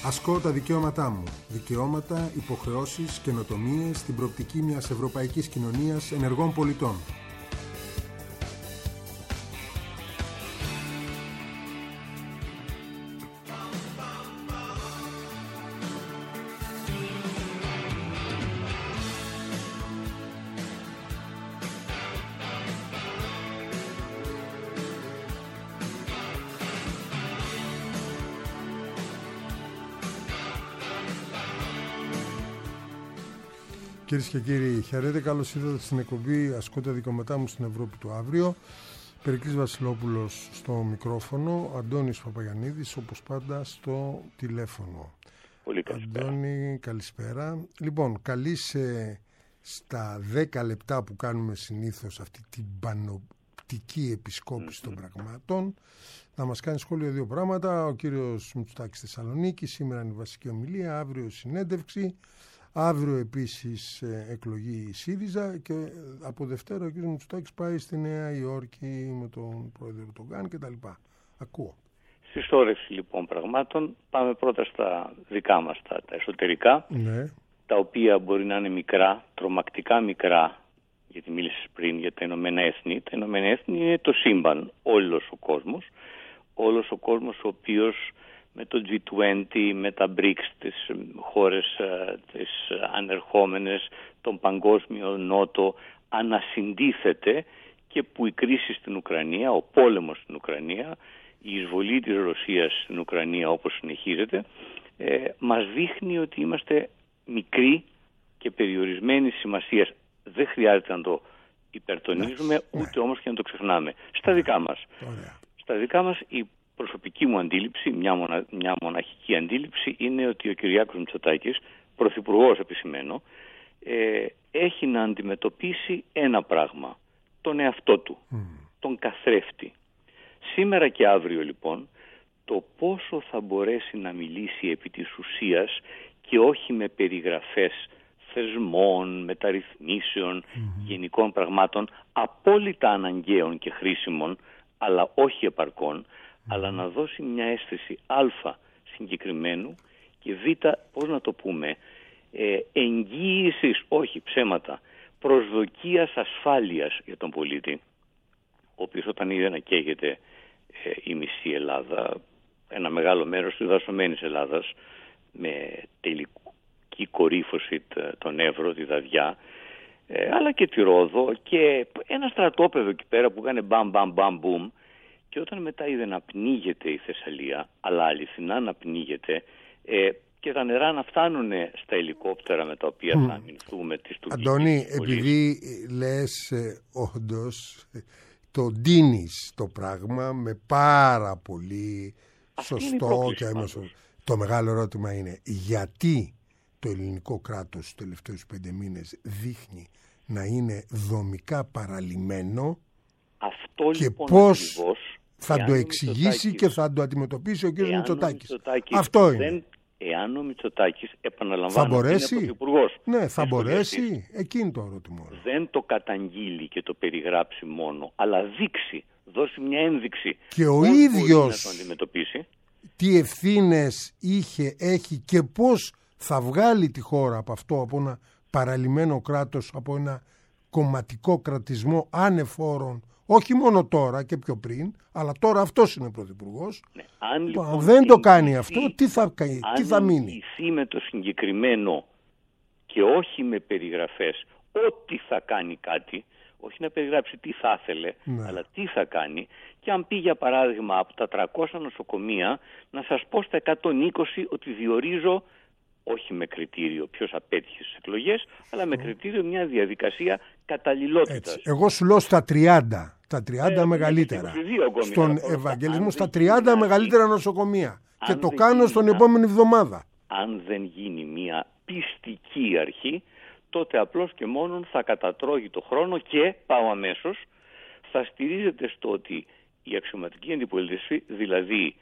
Ασκώ τα δικαιώματά μου. Δικαιώματα, υποχρεώσεις, καινοτομίες στην προοπτική μιας ευρωπαϊκής κοινωνίας ενεργών πολιτών. Κυρίες και κύριοι, χαίρετε. Καλώς ήρθατε στην εκπομπή «Ασκώ τα δικαιώματά μου στην Ευρώπη του αύριο». Περικλής Βασιλόπουλος στο μικρόφωνο, Αντώνης Παπαγιαννίδης όπως πάντα στο τηλέφωνο. Πολύ καλησπέρα. Αντώνη, καλησπέρα. Λοιπόν, καλείσαι στα 10 λεπτά που κάνουμε συνήθως αυτή την πανοπτική επισκόπηση των πραγμάτων να μας κάνει σχόλιο δύο πράγματα. Ο κύριος Μητσοτάκης Θεσσαλονίκη, σήμερα είναι η βασική ομιλία, αύριο συνέντευξη. Αύριο επίσης εκλογή η ΣΥΡΙΖΑ και από Δευτέρα ο κ. Μητσοτάκης πάει στη Νέα Υόρκη με τον πρόεδρο Ερντογάν κτλ. Ακούω. Στη σώρευση λοιπόν πραγμάτων πάμε πρώτα στα δικά μας, τα εσωτερικά, ναι, τα οποία μπορεί να είναι μικρά, τρομακτικά μικρά, γιατί μίλησες πριν για τα Ηνωμένα Έθνη. Τα Ηνωμένα Έθνη είναι το σύμπαν, όλος ο κόσμος ο οποίος με το G20, με τα BRICS, τις χώρες τις ανερχόμενες, τον παγκόσμιο νότο, ανασυντίθεται και που η κρίση στην Ουκρανία, ο πόλεμος στην Ουκρανία, η εισβολή της Ρωσίας στην Ουκρανία όπως συνεχίζεται, μας δείχνει ότι είμαστε μικροί και περιορισμένοι σημασίας. Δεν χρειάζεται να το υπερτονίζουμε, ούτε όμως και να το ξεχνάμε. Στα δικά μας. Στα δικά μας η προσωπική μου αντίληψη, μια μοναχική αντίληψη, είναι ότι ο Κυριάκος Μητσοτάκης, πρωθυπουργός επισημαίνω, έχει να αντιμετωπίσει ένα πράγμα, τον εαυτό του, τον καθρέφτη. Σήμερα και αύριο λοιπόν, το πόσο θα μπορέσει να μιλήσει επί της ουσίας και όχι με περιγραφές θεσμών, μεταρρυθμίσεων, γενικών πραγμάτων, απόλυτα αναγκαίων και χρήσιμων, αλλά όχι επαρκών, αλλά να δώσει μια αίσθηση α συγκεκριμένου και β, πώς να το πούμε, εγγύησης, όχι ψέματα, προσδοκίας ασφάλειας για τον πολίτη, ο οποίος όταν είδε να καίγεται η μισή Ελλάδα, ένα μεγάλο μέρος της δασωμένης Ελλάδας, με τελική κορύφωση τον Εύρο, τη Δαδιά, αλλά και τη Ρόδο και ένα στρατόπεδο εκεί πέρα που έκανε μπαμ μπαμ μπαμ μπουμ. Και όταν μετά είδε να πνίγεται η Θεσσαλία, αλλά αληθινά να πνίγεται, και τα νερά να φτάνουν στα ελικόπτερα με τα οποία θα αμυνθούμε τις τουρκικές. Αντώνη, επειδή λες όντως, το ντύνεις το πράγμα με πάρα πολύ σωστό και έμεσο. Το μεγάλο ερώτημα είναι γιατί το ελληνικό κράτος τους τελευταίους 5 μήνες δείχνει να είναι δομικά παραλυμμένο. Αυτό και λοιπόν πώς ακριβώς θα το εξηγήσει και θα το αντιμετωπίσει ο κ. Μητσοτάκης. Αυτό είναι. Εάν ο Μητσοτάκης, επαναλαμβάνω, είναι πρωθυπουργός. Ναι, θα μπορέσει. Εκείνη το ερώτημα. Δεν το καταγγείλει και το περιγράψει μόνο, αλλά δώσει μια ένδειξη. Και ο ίδιος να το αντιμετωπίσει. Τι ευθύνες έχει και πώς θα βγάλει τη χώρα από αυτό, από ένα παραλυμμένο κράτος, από ένα κομματικό κρατισμό ανεφόρων. Όχι μόνο τώρα και πιο πριν, αλλά τώρα αυτός είναι πρωθυπουργός. Ναι, αν λοιπόν δεν το κάνει αυτό, τι θα μείνει. Αν εγγυηθεί με το συγκεκριμένο και όχι με περιγραφές ότι θα κάνει κάτι, όχι να περιγράψει τι θα ήθελε, αλλά τι θα κάνει, και αν πει για παράδειγμα από τα 300 νοσοκομεία να σας πω στα 120 ότι διορίζω, όχι με κριτήριο ποιος απέτυχε στις εκλογές, αλλά με κριτήριο μια διαδικασία καταλληλότητας. Εγώ σου λέω στα 30, τα 30 μεγαλύτερα. Στον Ευαγγελισμό στα 30 μεγαλύτερα νοσοκομεία. Και το κάνω στον επόμενη εβδομάδα. Αν δεν γίνει μια πιστική αρχή, τότε απλώς και μόνον θα κατατρώγει το χρόνο και, πάω αμέσως, θα στηρίζεται στο ότι η αξιωματική αντιπολίτευση, δηλαδή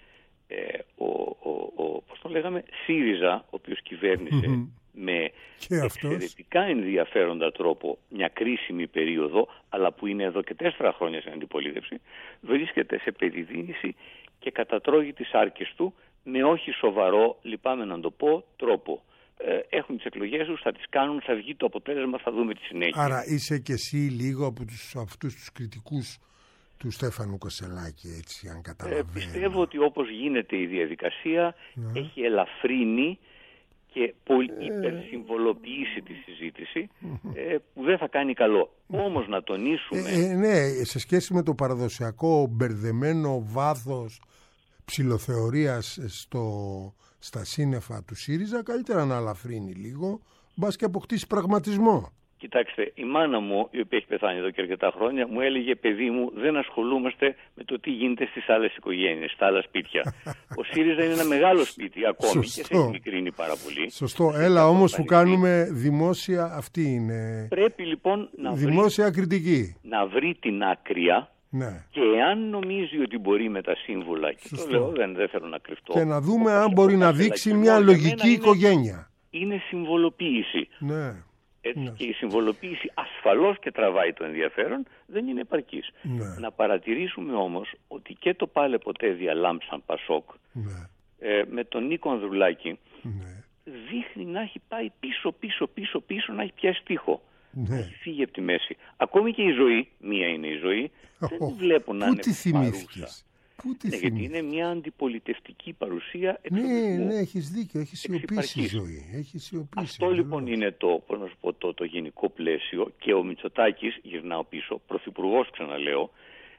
πώς το λέγαμε, ΣΥΡΙΖΑ, ο οποίος κυβέρνησε με εξαιρετικά ενδιαφέροντα τρόπο μια κρίσιμη περίοδο, αλλά που είναι εδώ και 4 χρόνια στην αντιπολίτευση, βρίσκεται σε περιδίνηση και κατατρώγει τις άρκες του με όχι σοβαρό, λυπάμαι να το πω, τρόπο. Έχουν τις εκλογές τους, θα τις κάνουν, θα βγει το αποτέλεσμα, θα δούμε τη συνέχεια. Άρα είσαι και εσύ λίγο από αυτούς τους κριτικούς του Στέφανου Κασελάκη, έτσι, αν καταλαβαίνω. Πιστεύω ότι όπως γίνεται η διαδικασία έχει ελαφρύνει και πολύ υπερσυμβολοποιήσει τη συζήτηση, που δεν θα κάνει καλό. Όμως να τονίσουμε... Ναι, σε σχέση με το παραδοσιακό μπερδεμένο βάθος ψιλοθεωρίας στα σύννεφα του ΣΥΡΙΖΑ, καλύτερα να ελαφρύνει λίγο, μπας και αποκτήσει πραγματισμό. Κοιτάξτε, η μάνα μου, η οποία έχει πεθάνει εδώ και αρκετά χρόνια, μου έλεγε: παιδί μου, δεν ασχολούμαστε με το τι γίνεται στις άλλες οικογένειες, στα άλλα σπίτια. Ο ΣΥΡΙΖΑ είναι ένα μεγάλο σπίτι ακόμη. Σωστό. Και σε έχει μικρύνει πάρα πολύ. Σωστό. Έλα όμως που κάνουμε δημόσια, αυτή είναι. Πρέπει λοιπόν να δημόσια κριτική. Να βρει την άκρεια. Ναι. Και εάν νομίζει ότι μπορεί με τα σύμβουλα, και το λέω, δεν θέλω να κρυφτώ. Και να δούμε αν μπορεί να δείξει μια λογική οικογένεια. Είναι συμβολοποίηση. Ναι. Έτσι, ναι. Και η συμβολοποίηση ασφαλώς και τραβάει το ενδιαφέρον, δεν είναι επαρκής. Ναι. Να παρατηρήσουμε όμως ότι και το πάλε ποτέ διαλάμψαν Πασόκ, ναι. Με τον Νίκο Ανδρουλάκη, ναι. δείχνει να έχει πάει πίσω, να έχει πιάσει τείχο. Ναι. Έχει φύγει από τη μέση. Ακόμη και η ζωή, μία είναι η ζωή, δεν βλέπω να είναι παρούσα. Γιατί είναι μια αντιπολιτευτική παρουσία εξοπλισμού. Ναι, έχεις δίκιο, έχει σιωπήσει η ζωή. Αυτό λοιπόν είναι το γενικό πλαίσιο, και ο Μητσοτάκης, γυρνάω πίσω, πρωθυπουργός ξαναλέω,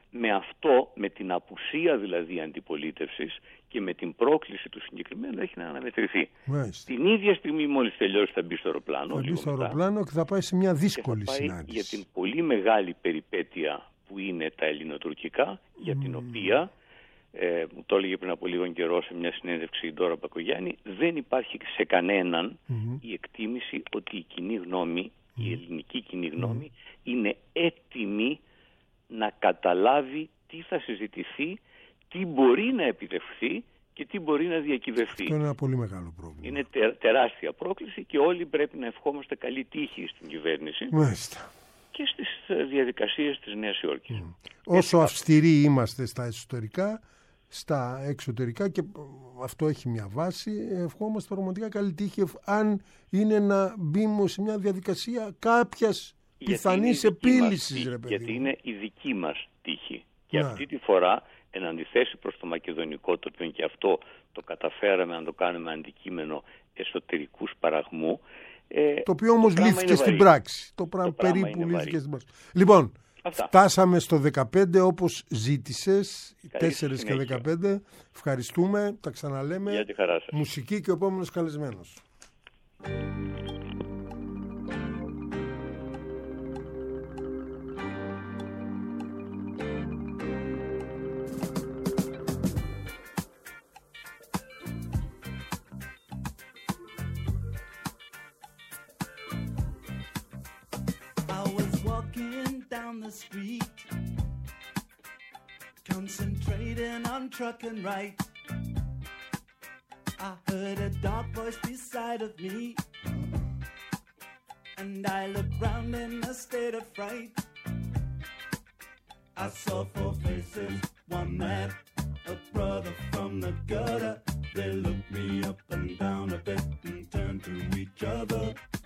με την απουσία δηλαδή αντιπολίτευσης και με την πρόκληση του συγκεκριμένου έχει να αναμετρηθεί. Μάλιστα. Την ίδια στιγμή μόλις τελειώσει θα μπει στο αεροπλάνο. Θα μπει στο αεροπλάνο και θα πάει σε μια δύσκολη συνάντηση. Για την πολύ μεγάλη περιπέτεια που είναι τα ελληνοτουρκικά, για την οποία... μου το έλεγε πριν από λίγο καιρό σε μια συνέντευξη η Ντόρα Μπακογιάννη, δεν υπάρχει σε κανέναν η εκτίμηση ότι η κοινή γνώμη, η ελληνική κοινή γνώμη, είναι έτοιμη να καταλάβει τι θα συζητηθεί, τι μπορεί να επιτευχθεί και τι μπορεί να διακυβευτεί. Αυτό είναι ένα πολύ μεγάλο πρόβλημα. Είναι τεράστια πρόκληση και όλοι πρέπει να ευχόμαστε καλή τύχη στην κυβέρνηση. Μάλιστα. Και στις διαδικασίες της Νέας Υόρκης. Όσο αυστηροί είμαστε στα εσωτερικά, στα εξωτερικά, και αυτό έχει μια βάση, ευχόμαστε πραγματικά καλή τύχη αν είναι να μπούμε σε μια διαδικασία κάποιας πιθανής επίλυσης. Γιατί είναι η δική μας τύχη. Και αυτή τη φορά, εν αντιθέσει προς το μακεδονικό, το οποίο και αυτό το καταφέραμε να το κάνουμε αντικείμενο εσωτερικού σπαραγμού, το οποίο όμως λύθηκε στην πράξη. Το πράγμα περίπου λύθηκε στην πράξη. Λοιπόν, φτάσαμε στο 15 όπως ζήτησες, 4 και 15. Ευχαριστούμε, τα ξαναλέμε. Για τη χαρά σας. Μουσική και ο επόμενος καλεσμένος. The street, concentrating on truck and right. I heard a dark voice beside of me, and I looked round in a state of fright. I saw 4 faces, one man, a brother from the gutter. They looked me up and down a bit and turned to each other.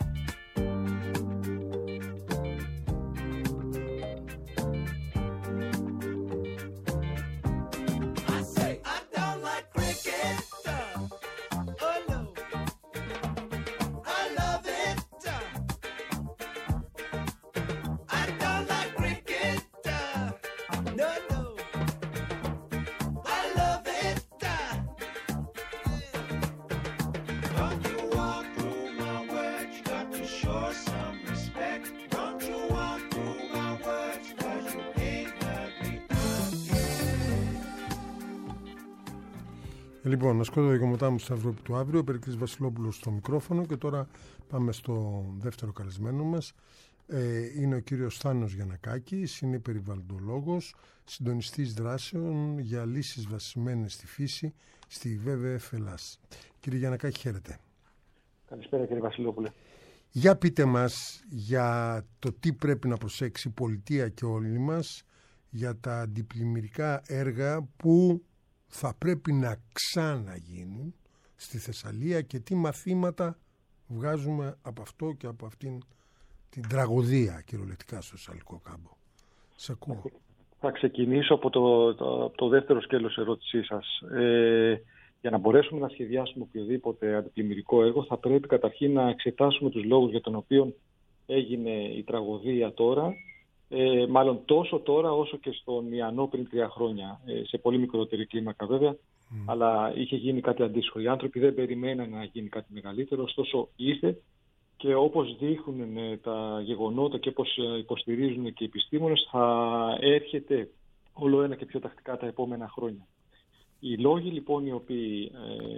Λοιπόν, ασκώ το δικαιωματά μου στην Ευρώπη του αύριο, ο Περικλής Βασιλόπουλος στο μικρόφωνο, και τώρα πάμε στο δεύτερο καλεσμένο μας. Είναι ο κύριος Θάνος Γιαννακάκης, είναι περιβαλλοντολόγος, συντονιστής δράσεων για λύσεις βασισμένες στη φύση στη WWF Ελλάς. Κύριε Γιαννακάκη, χαίρετε. Καλησπέρα κύριε Βασιλόπουλε. Για πείτε μας για το τι πρέπει να προσέξει η πολιτεία και όλοι μας για τα αντιπλημμυρικά έργα που θα πρέπει να ξαναγίνουν στη Θεσσαλία και τι μαθήματα βγάζουμε από αυτό και από αυτήν την τραγωδία κυριολεκτικά στο Θεσσαλικό κάμπο. Σε ακούω. Θα ξεκινήσω από το δεύτερο σκέλος ερώτησής σας. Για να μπορέσουμε να σχεδιάσουμε οποιοδήποτε αντιπλημμυρικό έργο, θα πρέπει καταρχήν να εξετάσουμε τους λόγους για τον οποίο έγινε η τραγωδία τώρα, μάλλον τόσο τώρα όσο και στον Ιαννό πριν 3 χρόνια, σε πολύ μικρότερη κλίμακα βέβαια, αλλά είχε γίνει κάτι αντίστοιχο. Οι άνθρωποι δεν περιμέναν να γίνει κάτι μεγαλύτερο, ωστόσο ήρθε, και όπως δείχνουν τα γεγονότα και όπως υποστηρίζουν και οι επιστήμονες, θα έρχεται όλο ένα και πιο τακτικά τα επόμενα χρόνια. Οι λόγοι λοιπόν οι οποίοι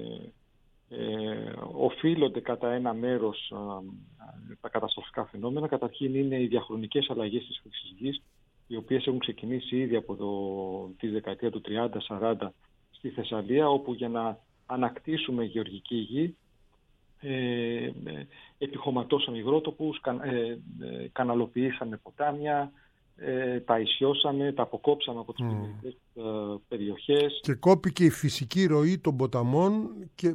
οφείλονται κατά ένα μέρος τα καταστροφικά φαινόμενα, καταρχήν είναι οι διαχρονικές αλλαγές της χρήσης γης, οι οποίες έχουν ξεκινήσει ήδη από τη δεκαετία του 30-40 στη Θεσσαλία, όπου για να ανακτήσουμε γεωργική γη επιχωματώσαμε υγρότοπους, καναλοποιήσαμε ποτάμια, τα ισιώσαμε, τα αποκόψαμε από τις πλημμυρικές περιοχές. Και κόπηκε η φυσική ροή των ποταμών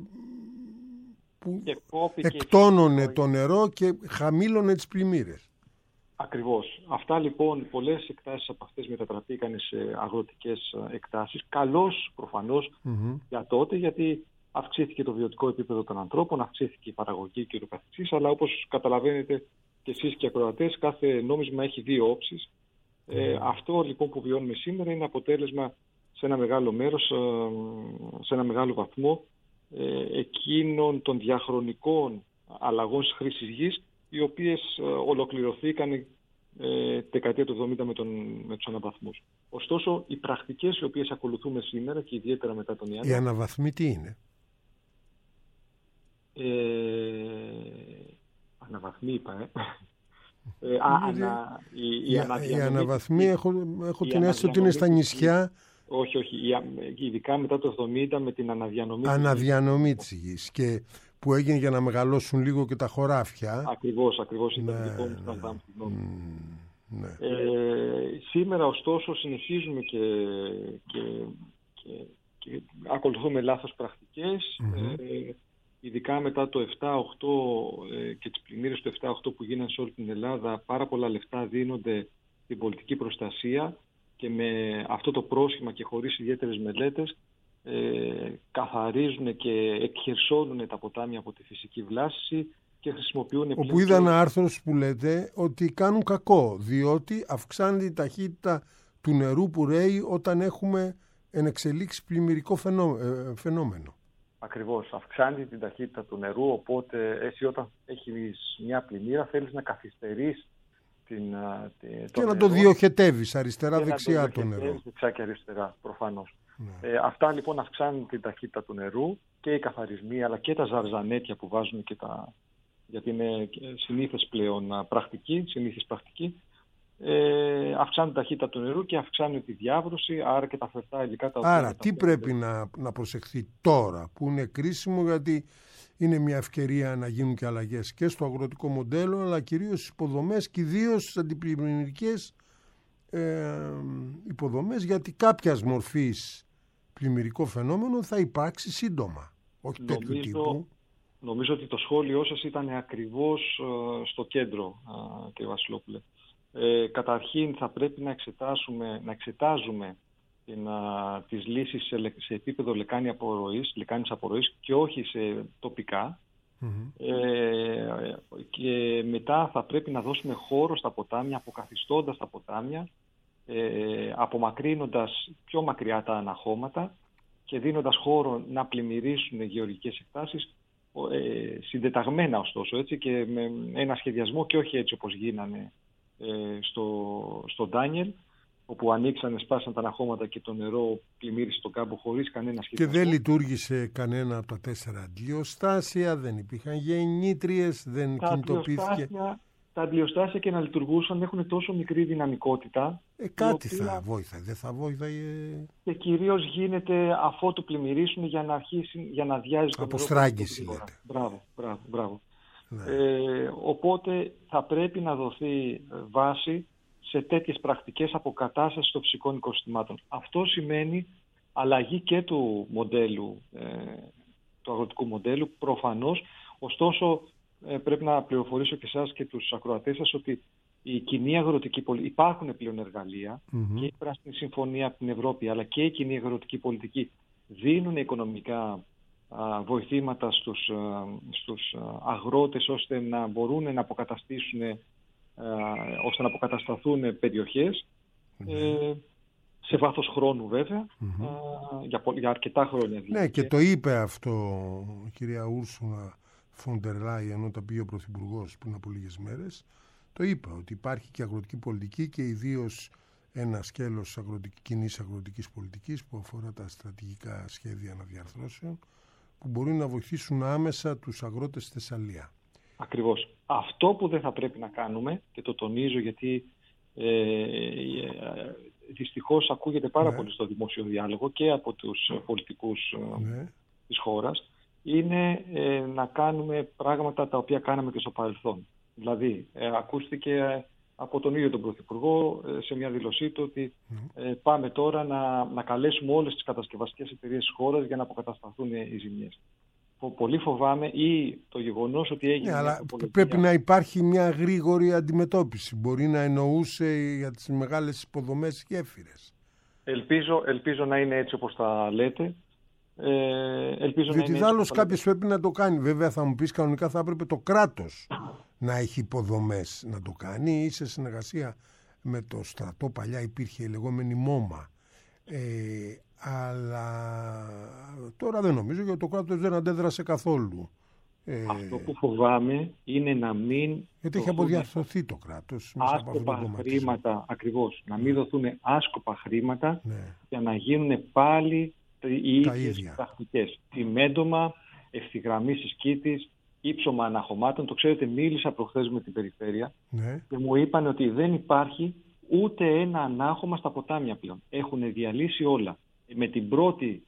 που εκτόνωνε το νερό και χαμήλωνε τις πλημμύρες. Ακριβώς. Αυτά λοιπόν, πολλές εκτάσεις από αυτές μετατραπήκαν σε αγροτικές εκτάσεις. Καλώς προφανώς για τότε, γιατί αυξήθηκε το βιωτικό επίπεδο των ανθρώπων, αυξήθηκε η παραγωγή και το καθεξής, αλλά όπως καταλαβαίνετε και εσείς και οι ακροατές, κάθε νόμισμα έχει 2 όψεις. Αυτό λοιπόν που βιώνουμε σήμερα είναι αποτέλεσμα σε ένα μεγάλο μέρος, σε ένα μεγάλο βαθμό, εκείνων των διαχρονικών αλλαγών της χρήσης γης, οι οποίες ολοκληρωθήκαν δεκαετία του 70 με τους αναβαθμούς. Ωστόσο, οι πρακτικές οι οποίες ακολουθούμε σήμερα και ιδιαίτερα μετά τον Ιαννό... Οι αναβαθμοί τι είναι? Αναβαθμοί είπα, οι αναβαθμοί έχω την αίσθηση ότι είναι στα νησιά. Όχι, ειδικά μετά το 70 με την αναδιανομή της γης και που έγινε για να μεγαλώσουν λίγο και τα χωράφια. Ακριβώς ήταν λοιπόν. Σήμερα ωστόσο συνεχίζουμε και ακολουθούμε λάθος πρακτικές, ειδικά μετά το 7-8 και τις πλημμύρες του 7-8 που γίνανε σε όλη την Ελλάδα. Πάρα πολλά λεφτά δίνονται στην πολιτική προστασία και με αυτό το πρόσχημα και χωρίς ιδιαίτερες μελέτες καθαρίζουν και εκχερσώνουν τα ποτάμια από τη φυσική βλάστηση και χρησιμοποιούν... Όπου είδα ένα άρθρο που λέτε ότι κάνουν κακό, διότι αυξάνεται η ταχύτητα του νερού που ρέει όταν έχουμε ενεξελίξει πλημμυρικό φαινόμενο. Ακριβώς, αυξάνει την ταχύτητα του νερού, οπότε εσύ όταν έχεις μια πλημμύρα θέλεις να καθυστερείς και να το διοχετεύεις αριστερά-δεξιά το νερό. Δεξιά και αριστερά, προφανώς. Αυτά λοιπόν αυξάνουν την ταχύτητα του νερού και οι καθαρισμοί, αλλά και τα ζαρζανέτια που βάζουν και γιατί είναι συνήθις πλέον πρακτική, αυξάνουν την ταχύτητα του νερού και αυξάνουν τη διάβρωση, άρα και τα φερτά υλικά τα οποία... Άρα τι πρέπει να προσεχθεί τώρα που είναι κρίσιμο, γιατί είναι μια ευκαιρία να γίνουν και αλλαγές και στο αγροτικό μοντέλο, αλλά κυρίως στις υποδομές και ιδίως στις αντιπλημμυρικές υποδομές, γιατί κάποιας μορφής πλημμυρικό φαινόμενο θα υπάρξει σύντομα, όχι τέτοιου τύπου. Νομίζω ότι το σχόλιο σας ήταν ακριβώς στο κέντρο, κύριε Βασιλόπουλε. Καταρχήν θα πρέπει να εξετάζουμε τις λύσεις σε επίπεδο λεκάνης απορροής και όχι σε τοπικά. Και μετά θα πρέπει να δώσουμε χώρο στα ποτάμια, αποκαθιστώντας τα ποτάμια, απομακρύνοντας πιο μακριά τα αναχώματα και δίνοντας χώρο να πλημμυρίσουν γεωργικές εκτάσεις, συντεταγμένα ωστόσο, έτσι, και με ένα σχεδιασμό και όχι έτσι όπως γίνανε στο Ντάνιελ, όπου ανοίξανε, σπάσαν τα αναχώματα και το νερό πλημμύρισε τον κάμπο χωρίς κανένα σχεδιασμό. Και δεν λειτουργήσε κανένα από τα 4 αντλιοστάσια, δεν υπήρχαν γεννήτριες, δεν κινητοποιήθηκε. Τα αντλιοστάσια και να λειτουργούσαν έχουν τόσο μικρή δυναμικότητα. Κάτι θα βόηθαει, δεν θα βόηθαει. Και κυρίως γίνεται αφότου πλημμυρίσουν για να αδειάζει το νερό. Αποστράγγιση λέτε. Μπράβο. Ναι. Οπότε θα πρέπει να δοθεί βάση σε τέτοιες πρακτικές αποκατάστασης των φυσικών οικοσυστημάτων. Αυτό σημαίνει αλλαγή και του μοντέλου, του αγροτικού μοντέλου, προφανώς. Ωστόσο, πρέπει να πληροφορήσω και εσάς και τους ακροατές σας ότι η κοινή αγροτική πολιτική, υπάρχουν πλέον εργαλεία, και η Πράσινη Συμφωνία από την Ευρώπη, αλλά και η κοινή αγροτική πολιτική δίνουν οικονομικά βοηθήματα στους αγρότες, ώστε να μπορούν να αποκαταστήσουν, ώστε να αποκατασταθούν περιοχές, σε βάθος χρόνου βέβαια, για αρκετά χρόνια. Ναι, και το είπε αυτό η κυρία Ούρσουλα Φοντερ Λάιεν όταν πήγε ο Πρωθυπουργός πριν από λίγες μέρες. Το είπε ότι υπάρχει και αγροτική πολιτική και ιδίως ένα σκέλος κοινής αγροτικής πολιτικής που αφορά τα στρατηγικά σχέδια αναδιαρθρώσεων που μπορεί να βοηθήσουν άμεσα τους αγρότες στη Θεσσαλία. Ακριβώς. Αυτό που δεν θα πρέπει να κάνουμε, και το τονίζω γιατί δυστυχώς ακούγεται πάρα πολύ στο δημόσιο διάλογο και από τους πολιτικούς της χώρας, είναι να κάνουμε πράγματα τα οποία κάναμε και στο παρελθόν. Δηλαδή, ακούστηκε από τον ίδιο τον Πρωθυπουργό σε μια δήλωσή του ότι πάμε τώρα να καλέσουμε όλες τις κατασκευαστικές εταιρείες της χώρας για να αποκατασταθούν οι ζημιές. Πολύ φοβάμαι, ή το γεγονός ότι έγινε... Ναι, αλλά πρέπει να υπάρχει μια γρήγορη αντιμετώπιση. Μπορεί να εννοούσε για τις μεγάλες υποδομές γέφυρες. Ελπίζω να είναι έτσι όπως τα λέτε. Διότι άλλος κάποιος πρέπει να το κάνει. Βέβαια θα μου πεις, κανονικά θα έπρεπε το κράτος να έχει υποδομές να το κάνει, ή σε συνεργασία με το στρατό. Παλιά υπήρχε η λεγόμενη ΜΟΜΑ, αλλά τώρα δεν νομίζω, γιατί το κράτος δεν αντέδρασε καθόλου. Αυτό που φοβάμαι είναι να μην... Γιατί έχει αποδιαρθρωθεί το κράτος. Άσκοπα χρήματα, ακριβώς. Να μην δοθούν άσκοπα χρήματα, για να γίνουν πάλι οι ίδιες πρακτικές. Τσιμέντομα, ευθυγραμμίσεις κήτης, ύψωμα αναχωμάτων. Το ξέρετε, μίλησα προχθές με την περιφέρεια και μου είπαν ότι δεν υπάρχει ούτε ένα ανάχωμα στα ποτάμια πλέον. Έχουν διαλύσει όλα. Με την πρώτη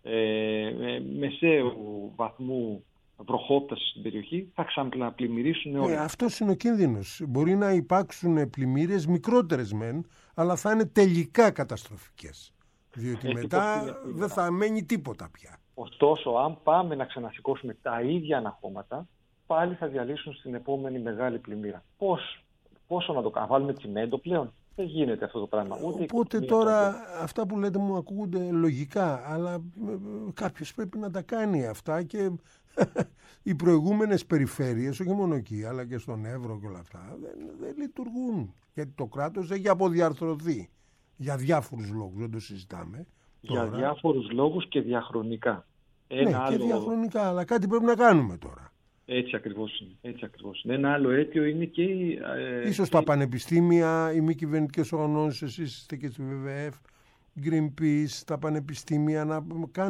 μεσαίου βαθμού βροχόπτωση στην περιοχή θα ξαναπλημμυρίσουν όλα. Αυτός είναι ο κίνδυνος. Μπορεί να υπάρξουν πλημμύρες μικρότερες μεν, αλλά θα είναι τελικά καταστροφικές. Διότι μετά δεν θα μένει τίποτα πια. Ωστόσο, αν πάμε να ξανασηκώσουμε τα ίδια αναχώματα, πάλι θα διαλύσουν στην επόμενη μεγάλη πλημμύρα. Πόσο να το κάνουμε, βάλουμε τσιμέντο πλέον? Δεν γίνεται αυτό το πράγμα. Οπότε τώρα αυτά που λέτε μου ακούγονται λογικά, αλλά κάποιος πρέπει να τα κάνει αυτά, και οι προηγούμενες περιφέρειες, όχι μόνο εκεί, αλλά και στον Εύρο και όλα αυτά, δεν λειτουργούν. Γιατί το κράτος έχει αποδιαρθρωθεί. Για διάφορους λόγους, δεν το συζητάμε. Για διάφορους λόγους και διαχρονικά. Και διαχρονικά, αλλά κάτι πρέπει να κάνουμε τώρα. Έτσι ακριβώς είναι. Ένα άλλο αίτιο είναι και... Ίσως τα πανεπιστήμια, οι μη κυβερνητικές οργανώσεις, εσείς είστε και στη WWF, Greenpeace, τα πανεπιστήμια, να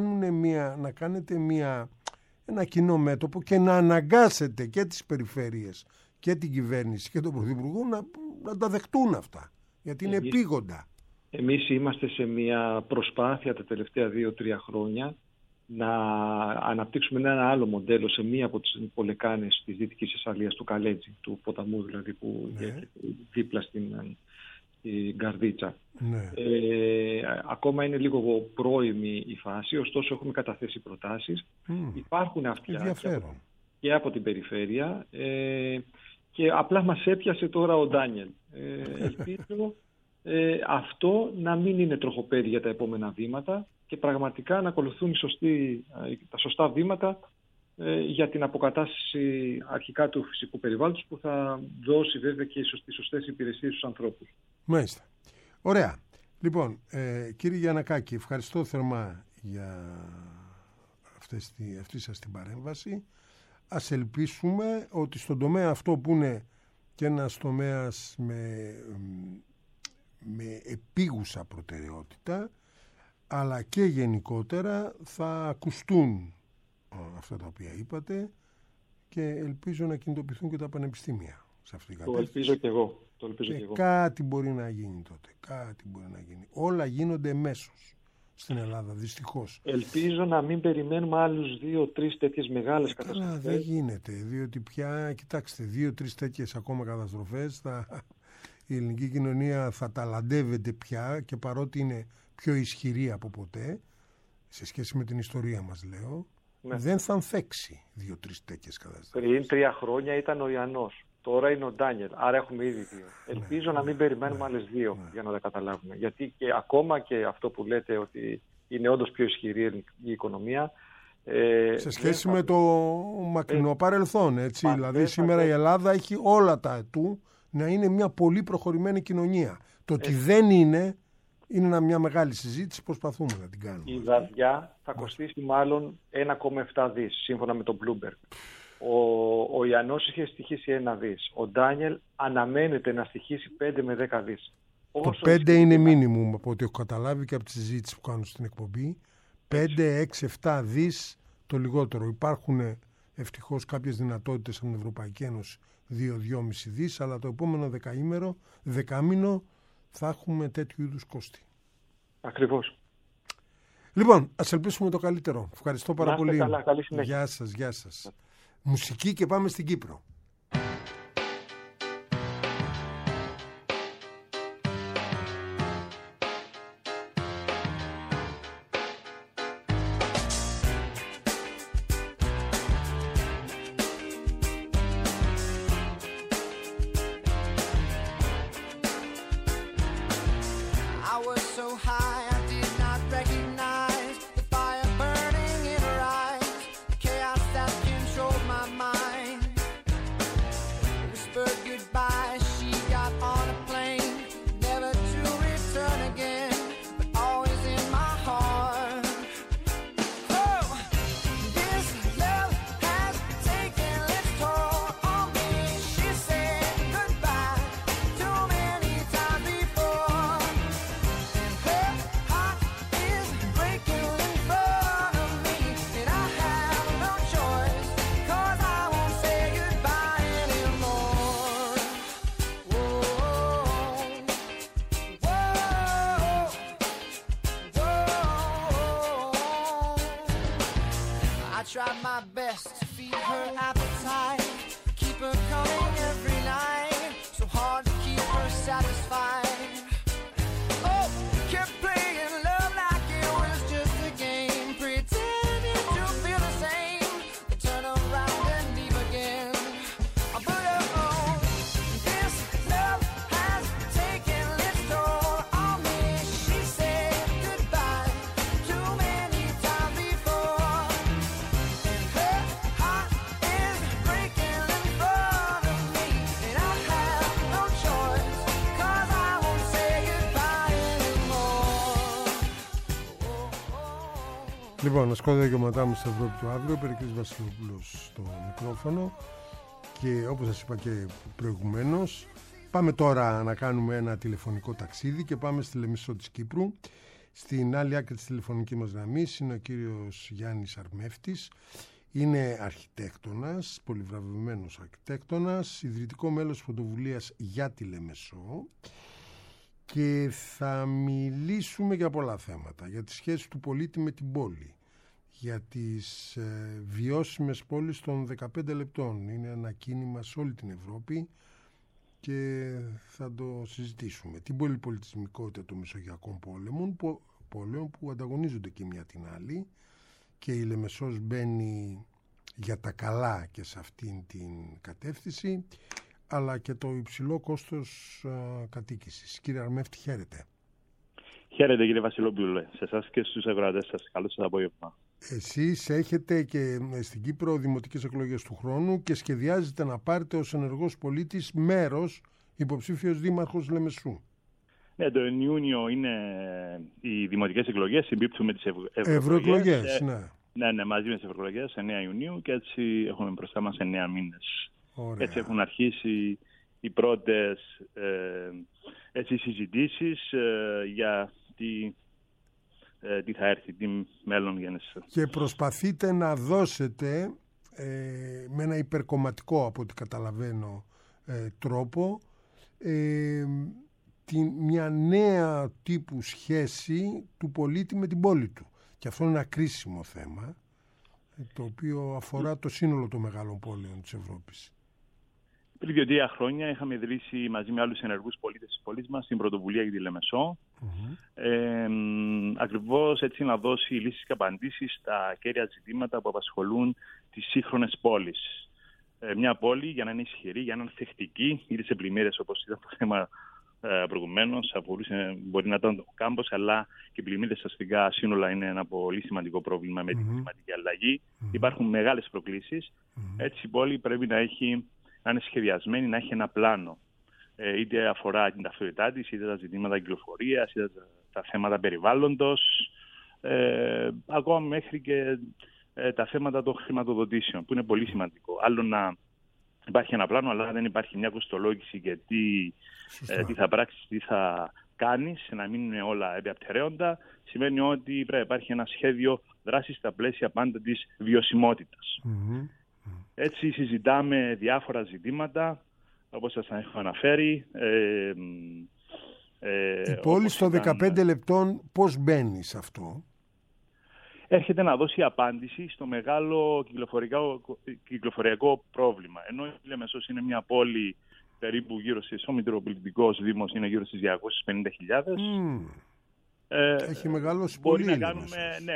κάνετε ένα κοινό μέτωπο και να αναγκάσετε και τις περιφέρειες και την κυβέρνηση και τον Πρωθυπουργό να τα δεχτούν αυτά. Γιατί είναι επίγοντα. Εμείς είμαστε σε μια προσπάθεια τα τελευταία 2-3 χρόνια να αναπτύξουμε ένα άλλο μοντέλο σε μία από τις πολεκάνες της Δυτικής Θεσσαλίας, του Καλέτζη, του ποταμού δηλαδή, που δίπλα στην Καρδίτσα. Ακόμα είναι λίγο πρώιμη η φάση, ωστόσο έχουμε καταθέσει προτάσεις. Υπάρχουν αυτιά και από την περιφέρεια, και απλά μας έπιασε τώρα ο Ντάνιελ. Ελπίζω αυτό να μην είναι τροχοπέδι για τα επόμενα βήματα και πραγματικά να ακολουθούν τα σωστά βήματα για την αποκατάσταση αρχικά του φυσικού περιβάλλοντος, που θα δώσει βέβαια και τις σωστές υπηρεσίες στους ανθρώπους. Μάλιστα. Ωραία. Λοιπόν, κύριε Γιαννακάκη, ευχαριστώ θερμά για αυτή σας την παρέμβαση. Ας ελπίσουμε ότι στον τομέα αυτό, που είναι και ένας τομέας με επίγουσα προτεραιότητα, αλλά και γενικότερα, θα ακουστούν αυτά τα οποία είπατε, και ελπίζω να κινητοποιηθούν και τα πανεπιστήμια σε αυτή την κατάσταση. Το ελπίζω και εγώ. Κάτι μπορεί να γίνει τότε. Όλα γίνονται εμέσως στην Ελλάδα, δυστυχώς. Ελπίζω να μην περιμένουμε άλλους 2-3 τέτοιες μεγάλες καταστροφές. Καλά, δεν γίνεται, διότι πια, κοιτάξτε, 2-3 τέτοιες ακόμα καταστροφές η ελληνική κοινωνία θα ταλαντεύεται πια, και παρότι είναι πιο ισχυρή από ποτέ, σε σχέση με την ιστορία μας λέω, Ναι. δεν θα ανθέξει 2-3 τέτοιες καταστάσεις. Πριν 3 χρόνια ήταν ο Ιαννός. Τώρα είναι ο Ντάνιελ. Άρα έχουμε ήδη 2. Ελπίζω να μην περιμένουμε άλλες 2 για να τα καταλάβουμε. Γιατί και ακόμα και αυτό που λέτε ότι είναι όντως πιο ισχυρή η οικονομία. Σε σχέση με το μακρινό παρελθόν, έτσι. Δηλαδή θα σήμερα η Ελλάδα έχει όλα τα ατού να είναι μια πολύ προχωρημένη κοινωνία. Το ότι δεν είναι μια μεγάλη συζήτηση, προσπαθούμε να την κάνουμε. Η Δαδιά θα κοστίσει μάλλον 1,7 δις, σύμφωνα με τον Bloomberg. Ο Ιαννός είχε στοιχήσει 1 δις. Ο Ντάνιελ αναμένεται να στοιχήσει 5 με 10 δις. Το 5 είναι μίνιμουμ από ό,τι έχω καταλάβει και από τη συζήτηση που κάνω στην εκπομπή. 5, 6, 7 δις το λιγότερο. Υπάρχουν ευτυχώς κάποιες δυνατότητες από την Ευρωπαϊκή Ένωση 2-2,5 δις, αλλά το επόμενο δεκάμηνο θα έχουμε τέτοιου είδους κόστη. Ακριβώς. Λοιπόν, ας ελπίσουμε το καλύτερο. Ευχαριστώ πάρα πολύ. Καλά, καλή συνέχεια. Γεια σας, γεια σας. Μουσική και πάμε στην Κύπρο. Tried my best to feed her appetite, keep her coming every night, so hard to keep her satisfied. Oh, kept playing love like it was just a game, pretending to feel the same, but turn around and leave again. But oh, this love has taken its toll on me. She said goodbye too many times before. Λοιπόν, ασκώ δικαιωματά μου στην Ευρώπη του αύριο, Περικλής Βασιλοπούλος στο μικρόφωνο και όπως σας είπα και προηγουμένως, πάμε τώρα να κάνουμε ένα τηλεφωνικό ταξίδι και πάμε στη Λεμεσό της Κύπρου. Στην άλλη άκρη της τηλεφωνικής μας γραμμής είναι ο κύριος Γιάννης Αρμεύτης. Είναι αρχιτέκτονας, πολυβραβευμένος αρχιτέκτονας, ιδρυτικό μέλος της πρωτοβουλίας για τη Λεμεσό και θα μιλήσουμε για πολλά θέματα, για τη σχέση του πολίτη με την πόλη, για τις βιώσιμες πόλεις των 15 λεπτών. Είναι ένα κίνημα σε όλη την Ευρώπη και θα το συζητήσουμε. Την πολυπολιτισμικότητα των μεσογειακών πόλεων που ανταγωνίζονται και μια την άλλη και η Λεμεσός μπαίνει για τα καλά και σε αυτήν την κατεύθυνση, αλλά και το υψηλό κόστος κατοίκησης. Κύριε Αρμεύτη, χαίρετε. Χαίρετε κύριε Βασιλόπουλε, σε εσάς και στους ακροατές σας. Καλό σας απόγευμα. Εσείς έχετε και στην Κύπρο δημοτικές εκλογές του χρόνου και σχεδιάζετε να πάρετε ως ενεργός πολίτης μέρος υποψήφιος δήμαρχος Λεμεσού. Ναι, το Ιούνιο είναι οι δημοτικές εκλογές, συμπίπτουν με τις ευρωεκλογές. Ναι, μαζί με τις ευρωεκλογές, 9 Ιουνίου και έτσι έχουμε μπροστά μας 9 μήνες. Ωραία. Έτσι έχουν αρχίσει οι πρώτες συζητήσεις για τι θα έρθει, τι μέλλον γεννήσει. Και προσπαθείτε να δώσετε με ένα υπερκομματικό, από ό,τι καταλαβαίνω, τρόπο μια νέα τύπου σχέση του πολίτη με την πόλη του. Και αυτό είναι ένα κρίσιμο θέμα, το οποίο αφορά το σύνολο των μεγάλων πόλεων της Ευρώπης. Πριν 2-3 χρόνια είχαμε ιδρύσει μαζί με άλλους ενεργούς πολίτες της πόλης μας την πρωτοβουλία για τη Λεμεσό. Ακριβώς έτσι να δώσει λύσεις και απαντήσεις στα κέρια ζητήματα που απασχολούν τις σύγχρονες πόλεις. Μια πόλη για να είναι ισχυρή, για να είναι θεκτική, ήδη σε πλημμύρες όπως ήταν το θέμα προηγουμένως, μπορεί να ήταν το κάμπος, αλλά και οι πλημμύρες στα αστικά σύνολα είναι ένα πολύ σημαντικό πρόβλημα με την κλιματική αλλαγή. Υπάρχουν μεγάλες προκλήσεις. Έτσι η πόλη πρέπει να είναι σχεδιασμένη, να έχει ένα πλάνο. Είτε αφορά την ταυτότητά της, είτε τα ζητήματα κυκλοφορίας, είτε τα θέματα περιβάλλοντος, ακόμα μέχρι και τα θέματα των χρηματοδοτήσεων, που είναι πολύ σημαντικό. Άλλο να υπάρχει ένα πλάνο, αλλά δεν υπάρχει μια κοστολόγηση και τι θα πράξεις, τι θα κάνεις, να μην είναι όλα επιαπτερέοντα, σημαίνει ότι πρέπει να υπάρχει ένα σχέδιο δράσης στα πλαίσια πάντα της βιωσιμότητας. Έτσι συζητάμε διάφορα ζητήματα, όπως σας έχω αναφέρει. Η πόλη στο 15 λεπτών πώς μπαίνει σε αυτό? Έρχεται να δώσει απάντηση στο μεγάλο κυκλοφοριακό πρόβλημα. Ενώ η Λεμεσός είναι μια πόλη περίπου γύρω ο Μητροπολιτικός Δήμος είναι γύρω στις 250.000. Έχει μεγαλώσει μπορεί πολύ. Να κάνουμε,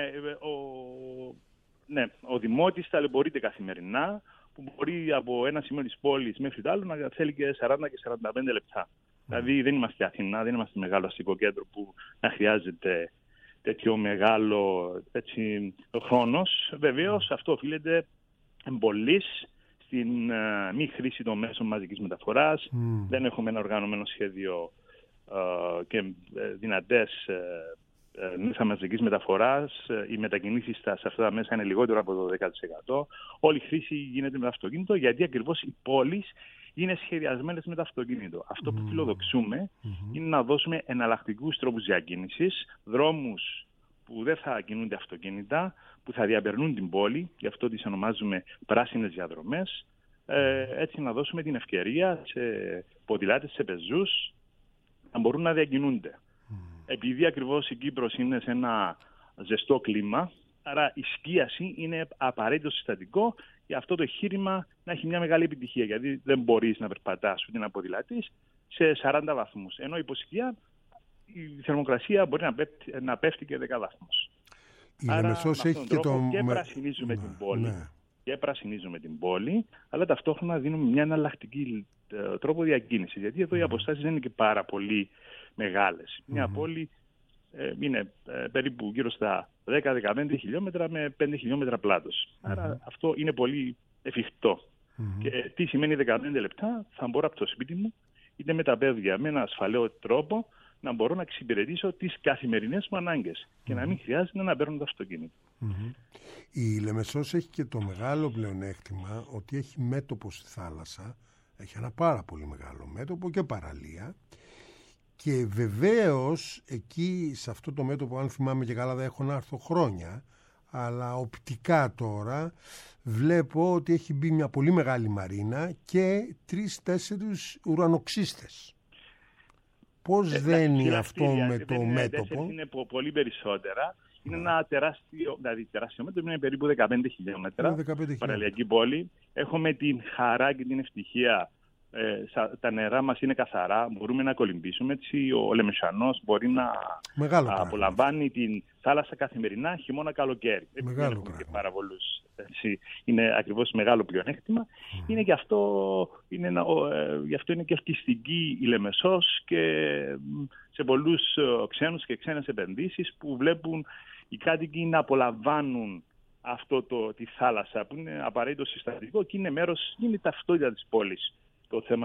ο Δημότης ταλαιπωρείται καθημερινά, που μπορεί από ένα σημείο της πόλης μέχρι το άλλο να θέλει και 40 και 45 λεπτά. Δηλαδή δεν είμαστε Αθηνά, δεν είμαστε μεγάλο αστικό κέντρο που να χρειάζεται τέτοιο μεγάλο χρόνος. Βεβαίως αυτό οφείλεται εμπολής στην μη χρήση των μέσων μαζικής μεταφοράς. Δεν έχουμε ένα οργανωμένο σχέδιο και δυνατές μέσα μαζικής μεταφοράς. Οι μετακινήσεις σε αυτά τα μέσα είναι λιγότερο από το 10%. Όλη η χρήση γίνεται με το αυτοκίνητο, γιατί ακριβώς οι πόλεις είναι σχεδιασμένες με το αυτοκίνητο. Αυτό που φιλοδοξούμε είναι να δώσουμε εναλλακτικούς τρόπους διακίνησης, δρόμους που δεν θα κινούνται αυτοκίνητα, που θα διαπερνούν την πόλη, γι' αυτό τις ονομάζουμε πράσινες διαδρομές, έτσι να δώσουμε την ευκαιρία σε ποδηλάτες, σε πεζούς, να μπορούν να διακινούνται. Επειδή ακριβώς η Κύπρος είναι σε ένα ζεστό κλίμα, άρα η σκίαση είναι απαραίτητο συστατικό για αυτό το εγχείρημα να έχει μια μεγάλη επιτυχία. Γιατί δεν μπορείς να περπατάς ούτε να ποδηλατείς σε 40 βαθμούς. Ενώ υπό η θερμοκρασία μπορεί να πέφτει και 10 βαθμούς. Η Λεμεσός έχει και το... Και πρασινίζουμε την πόλη. Και πρασινίζουμε την πόλη, αλλά ταυτόχρονα δίνουμε μια εναλλακτική τρόπο διακίνησης. Γιατί εδώ οι αποστάσεις δεν είναι και πάρα πολύ μεγάλες. Μια πόλη είναι περίπου γύρω στα 10-15 χιλιόμετρα με 5 χιλιόμετρα πλάτος. Άρα αυτό είναι πολύ εφικτό. Και τι σημαίνει 15 λεπτά? Θα μπορώ από το σπίτι μου, είτε με τα παιδιά, με ένα ασφαλαίο τρόπο, να μπορώ να εξυπηρετήσω τις καθημερινές μου ανάγκες και να μην χρειάζεται να παίρνω το αυτοκίνητο. Η Λεμεσός έχει και το μεγάλο πλεονέκτημα ότι έχει μέτωπο στη θάλασσα, έχει ένα πάρα πολύ μεγάλο μέτωπο και παραλία, και βεβαίως εκεί σε αυτό το μέτωπο, αν θυμάμαι και καλά, δεν έχω να έρθω χρόνια, αλλά οπτικά τώρα βλέπω ότι έχει μπει μια πολύ μεγάλη μαρίνα και 3-4 ουρανοξύστες. Πώς δένει αυτό με το μέτωπο? Είναι πολύ περισσότερα. Είναι ένα τεράστιο μέτωπο, είναι περίπου 15 χιλιόμετρα. Παραλιακή πόλη. Έχουμε την χαρά και την ευτυχία. Τα νερά μας είναι καθαρά, μπορούμε να κολυμπήσουμε. Έτσι ο Λεμεσανός μπορεί να απολαμβάνει την θάλασσα καθημερινά, χειμώνα, καλοκαίρι. Δεν έχουμε και πάρα πολλούς. Είναι ακριβώς μεγάλο πλεονέκτημα. Είναι γι' αυτό είναι και ελκυστική η Λεμεσός και σε πολλούς ξένους και ξένες επενδύσεις που βλέπουν οι κάτοικοι να απολαμβάνουν τη θάλασσα, που είναι απαραίτητο συστατικό και είναι η ταυτότητα της πόλης. Το θέμα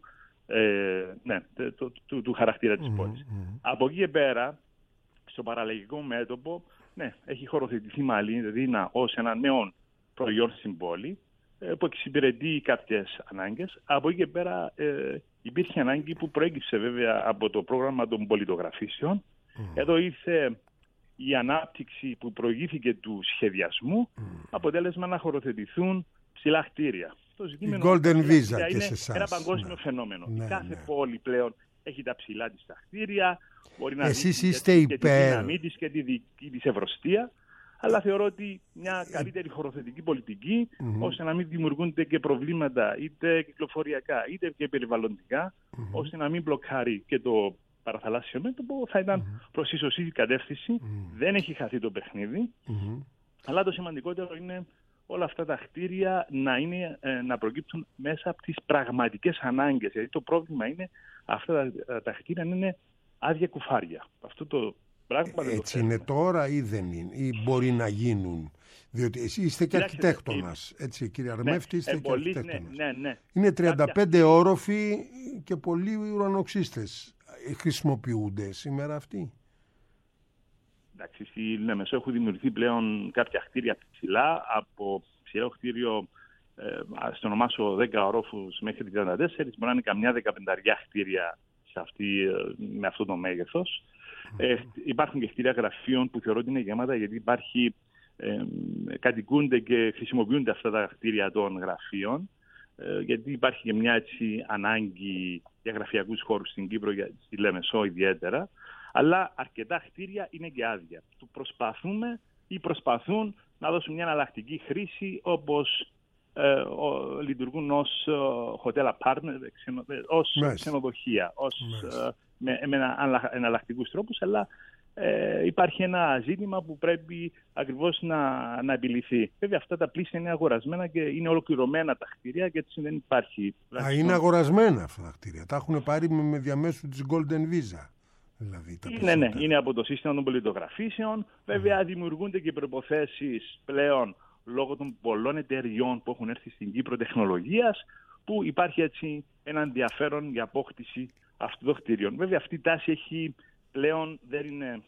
του χαρακτήρα της πόλης. Από εκεί και πέρα, στο παραλλαγικό μέτωπο, έχει χωροθετηθεί Μαλίνα ως ένα νέο προϊόν στην πόλη, που εξυπηρετεί κάποιες ανάγκες. Από εκεί και πέρα υπήρχε ανάγκη που προέκυψε βέβαια από το πρόγραμμα των πολιτογραφήσεων. Εδώ ήρθε η ανάπτυξη που προηγήθηκε του σχεδιασμού, αποτέλεσμα να χωροθετηθούν ψηλά κτίρια. Η Golden Visa και σε εσάς. Είναι ένα παγκόσμιο φαινόμενο. Κάθε πόλη πλέον έχει τα ψηλά της τα κτίρια, μπορεί να εσείς δει είστε και τη δύναμή της και τη δική της ευρωστία, Αλλά θεωρώ ότι μια καλύτερη χωροθετική πολιτική, ώστε να μην δημιουργούνται και προβλήματα είτε κυκλοφοριακά είτε και περιβαλλοντικά, ώστε να μην μπλοκάρει και το παραθαλάσσιο μέτωπο, θα ήταν προς ίσως η κατεύθυνση. Δεν έχει χαθεί το παιχνίδι. Αλλά το σημαντικότερο είναι όλα αυτά τα κτίρια να προκύπτουν μέσα από τις πραγματικές ανάγκες. Γιατί το πρόβλημα είναι αυτά τα κτίρια να είναι άδεια κουφάρια. Αυτό το πράγμα έτσι είναι τώρα ή δεν είναι, ή μπορεί να γίνουν? Διότι εσείς είστε και αρχιτέκτονας, έτσι κύριε Αρμέφτη, είστε και αρχιτέκτονας. Ναι. Είναι 35 όροφοι και πολλοί ουρανοξύστες. Χρησιμοποιούνται σήμερα αυτοί? Εντάξει, στη Λεμεσό έχουν δημιουργηθεί πλέον κάποια κτίρια ψηλά, από ψηλό κτίριο στο ονομάσιο 10 ορόφους μέχρι 34, μπορεί να είναι καμιά 15 κτίρια με αυτό το μέγεθος. Υπάρχουν και κτίρια γραφείων που θεωρώ ότι είναι γεμάτα, γιατί κατοικούνται και χρησιμοποιούνται αυτά τα κτίρια των γραφείων, γιατί υπάρχει και μια έτσι ανάγκη για γραφειακούς χώρους στην Κύπρο, στη Λεμεσό ιδιαίτερα. Αλλά αρκετά κτίρια είναι και άδεια. Προσπαθούν να δώσουν μια εναλλακτική χρήση, όπως λειτουργούν ως hotel apartment, ως ξενοδοχεία, με εναλλακτικούς τρόπους, αλλά υπάρχει ένα ζήτημα που πρέπει ακριβώς να επιληθεί. Βέβαια αυτά τα πλαίσια είναι αγορασμένα και είναι ολοκληρωμένα τα κτίρια, και έτσι δεν υπάρχει. Είναι αγορασμένα αυτά τα κτίρια. Τα έχουν πάρει με διαμέσου της Golden Visa. Δηλαδή, είναι από το σύστημα των πολιτογραφήσεων. Βέβαια δημιουργούνται και προϋποθέσεις πλέον λόγω των πολλών εταιριών που έχουν έρθει στην Κύπρο τεχνολογίας, που υπάρχει έτσι ένα ενδιαφέρον για απόκτηση αυτών των κτίριων. Βέβαια αυτή η τάση δεν είναι...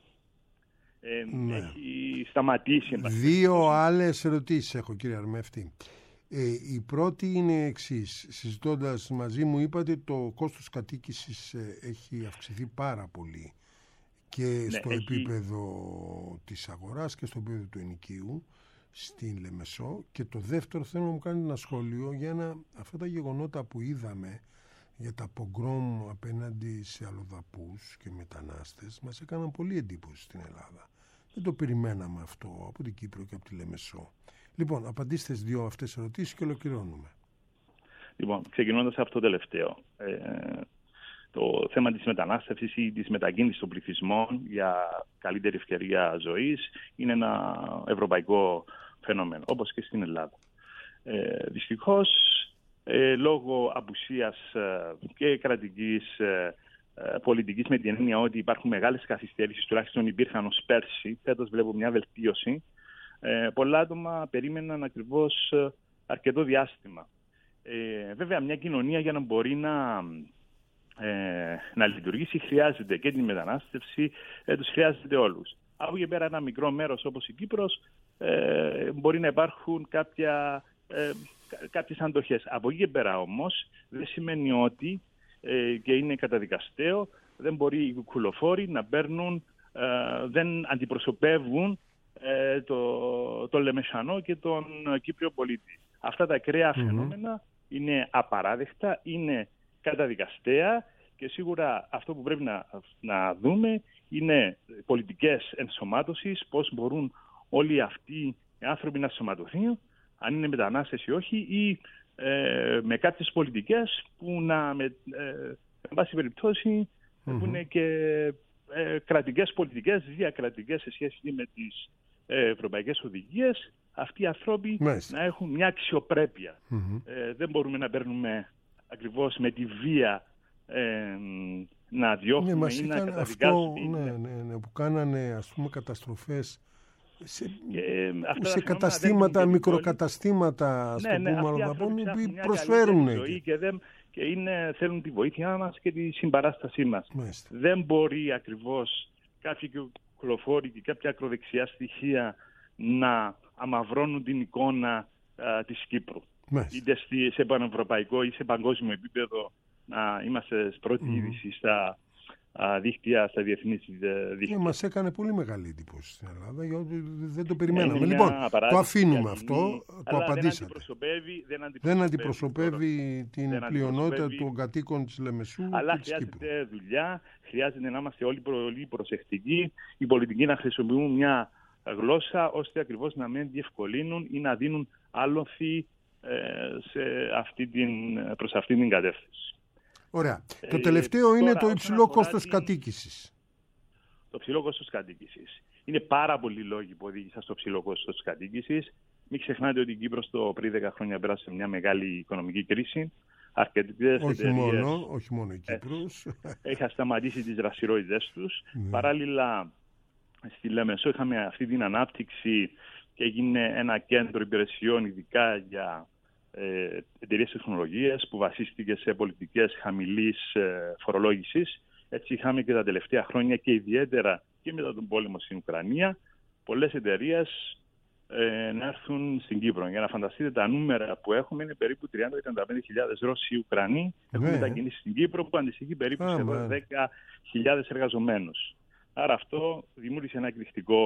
έχει σταματήσει. 2 άλλες ερωτήσεις έχω, κύριε Αρμέφτη. Η πρώτη είναι εξής. Συζητώντας μαζί μου, είπατε ότι το κόστος κατοίκησης έχει αυξηθεί πάρα πολύ και στο επίπεδο της αγοράς και στο επίπεδο του ενοικίου στην Λεμεσό. Και το δεύτερο, θέλω να μου κάνετε ένα σχόλιο για αυτά τα γεγονότα που είδαμε για τα πογκρόμ απέναντι σε αλλοδαπούς και μετανάστες. Μας έκαναν πολύ εντύπωση στην Ελλάδα. Δεν το περιμέναμε αυτό από την Κύπρο και από τη Λεμεσό. Λοιπόν, απαντήστε στις 2 αυτές ερωτήσεις και ολοκληρώνουμε. Λοιπόν, ξεκινώντας από το τελευταίο. Το θέμα της μετανάστευσης ή της μετακίνησης των πληθυσμών για καλύτερη ευκαιρία ζωής είναι ένα ευρωπαϊκό φαινόμενο, όπως και στην Ελλάδα. Δυστυχώς, λόγω απουσίας και κρατικής πολιτικής, με την έννοια ότι υπάρχουν μεγάλες καθυστέρησεις, τουλάχιστον υπήρχαν ως πέρσι, φέτος βλέπω μια βελτίωση, πολλά άτομα περίμεναν ακριβώς αρκετό διάστημα. Βέβαια, μια κοινωνία για να μπορεί να λειτουργήσει χρειάζεται και την μετανάστευση, τους χρειάζεται όλους. Από εκεί πέρα ένα μικρό μέρος όπως η Κύπρος μπορεί να υπάρχουν κάποιες αντοχές. Από εκεί πέρα όμως δεν σημαίνει ότι, και είναι καταδικαστέο, δεν μπορεί οι κουκουλοφόροι να παίρνουν, δεν αντιπροσωπεύουν το Λεμεσανό και τον Κύπριο πολίτη. Αυτά τα ακραία φαινόμενα είναι απαράδεκτα, είναι καταδικαστέα, και σίγουρα αυτό που πρέπει να δούμε είναι πολιτικές ενσωμάτωσης, πώς μπορούν όλοι αυτοί οι άνθρωποι να ενσωματωθούν, αν είναι μετανάστες ή όχι, ή με κάποιες πολιτικές που με βάση περιπτώσει που είναι και κρατικές πολιτικές, διακρατικές σε σχέση με τις ευρωπαϊκές οδηγίες, αυτοί οι άνθρωποι να έχουν μια αξιοπρέπεια. Δεν μπορούμε να παίρνουμε ακριβώς με τη βία να διώχνουμε ή να καταδικάσουμε. Που κάνανε, ας πούμε, καταστροφές σε καταστήματα, μικροκαταστήματα, ας το πούμε, που προσφέρουν και θέλουν τη βοήθεια μας και τη συμπαράστασή μας. Δεν μπορεί ακριβώς κάποιοι κυκλοφόροι και κάποια ακροδεξιά στοιχεία να αμαυρώνουν την εικόνα της Κύπρου. Είτε σε πανευρωπαϊκό ή σε παγκόσμιο επίπεδο να είμαστε στην πρώτη είδηση στα δίκτυα, στα διεθνή δίκτυα. Μας έκανε πολύ μεγάλη εντύπωση στην Ελλάδα, γιατί δεν το περιμέναμε. Λοιπόν, το αφήνουμε αυτό, το απαντήσατε. Δεν αντιπροσωπεύει την πλειονότητα των κατοίκων της Λεμεσού. Αλλά χρειάζεται δουλειά, χρειάζεται να είμαστε όλοι πολύ προσεκτικοί, οι πολιτικοί να χρησιμοποιούν μια γλώσσα, ώστε ακριβώς να μην διευκολύνουν ή να δίνουν άλοθη προς αυτή την κατεύθυνση. Ωραία. Το τελευταίο είναι το υψηλό κόστος κατοίκησης. Το ψηλό κόστος κατοίκησης. Είναι πάρα πολλοί λόγοι που οδήγησαν στο ψηλό κόστος κατοίκησης. Μην ξεχνάτε ότι η Κύπρος πριν 10 χρόνια πέρασε μια μεγάλη οικονομική κρίση. Όχι μόνο η Κύπρος. Είχαν σταματήσει τις δραστηριότητες τους. Παράλληλα, στη Λεμεσό είχαμε αυτή την ανάπτυξη και έγινε ένα κέντρο υπηρεσιών ειδικά για εταιρείες τεχνολογίας που βασίστηκε σε πολιτικές χαμηλής φορολόγησης. Έτσι είχαμε και τα τελευταία χρόνια και ιδιαίτερα και μετά τον πόλεμο στην Ουκρανία πολλές εταιρείες να έρθουν στην Κύπρο. Για να φανταστείτε, τα νούμερα που έχουμε είναι περίπου 30-35 χιλιάδες Ρώσοι Ουκρανοί έχουν μετακινήσει στην Κύπρο, που αντιστοιχεί περίπου σε 10.000 εργαζομένους. Άρα αυτό δημιούργησε ένα εκρηκτικό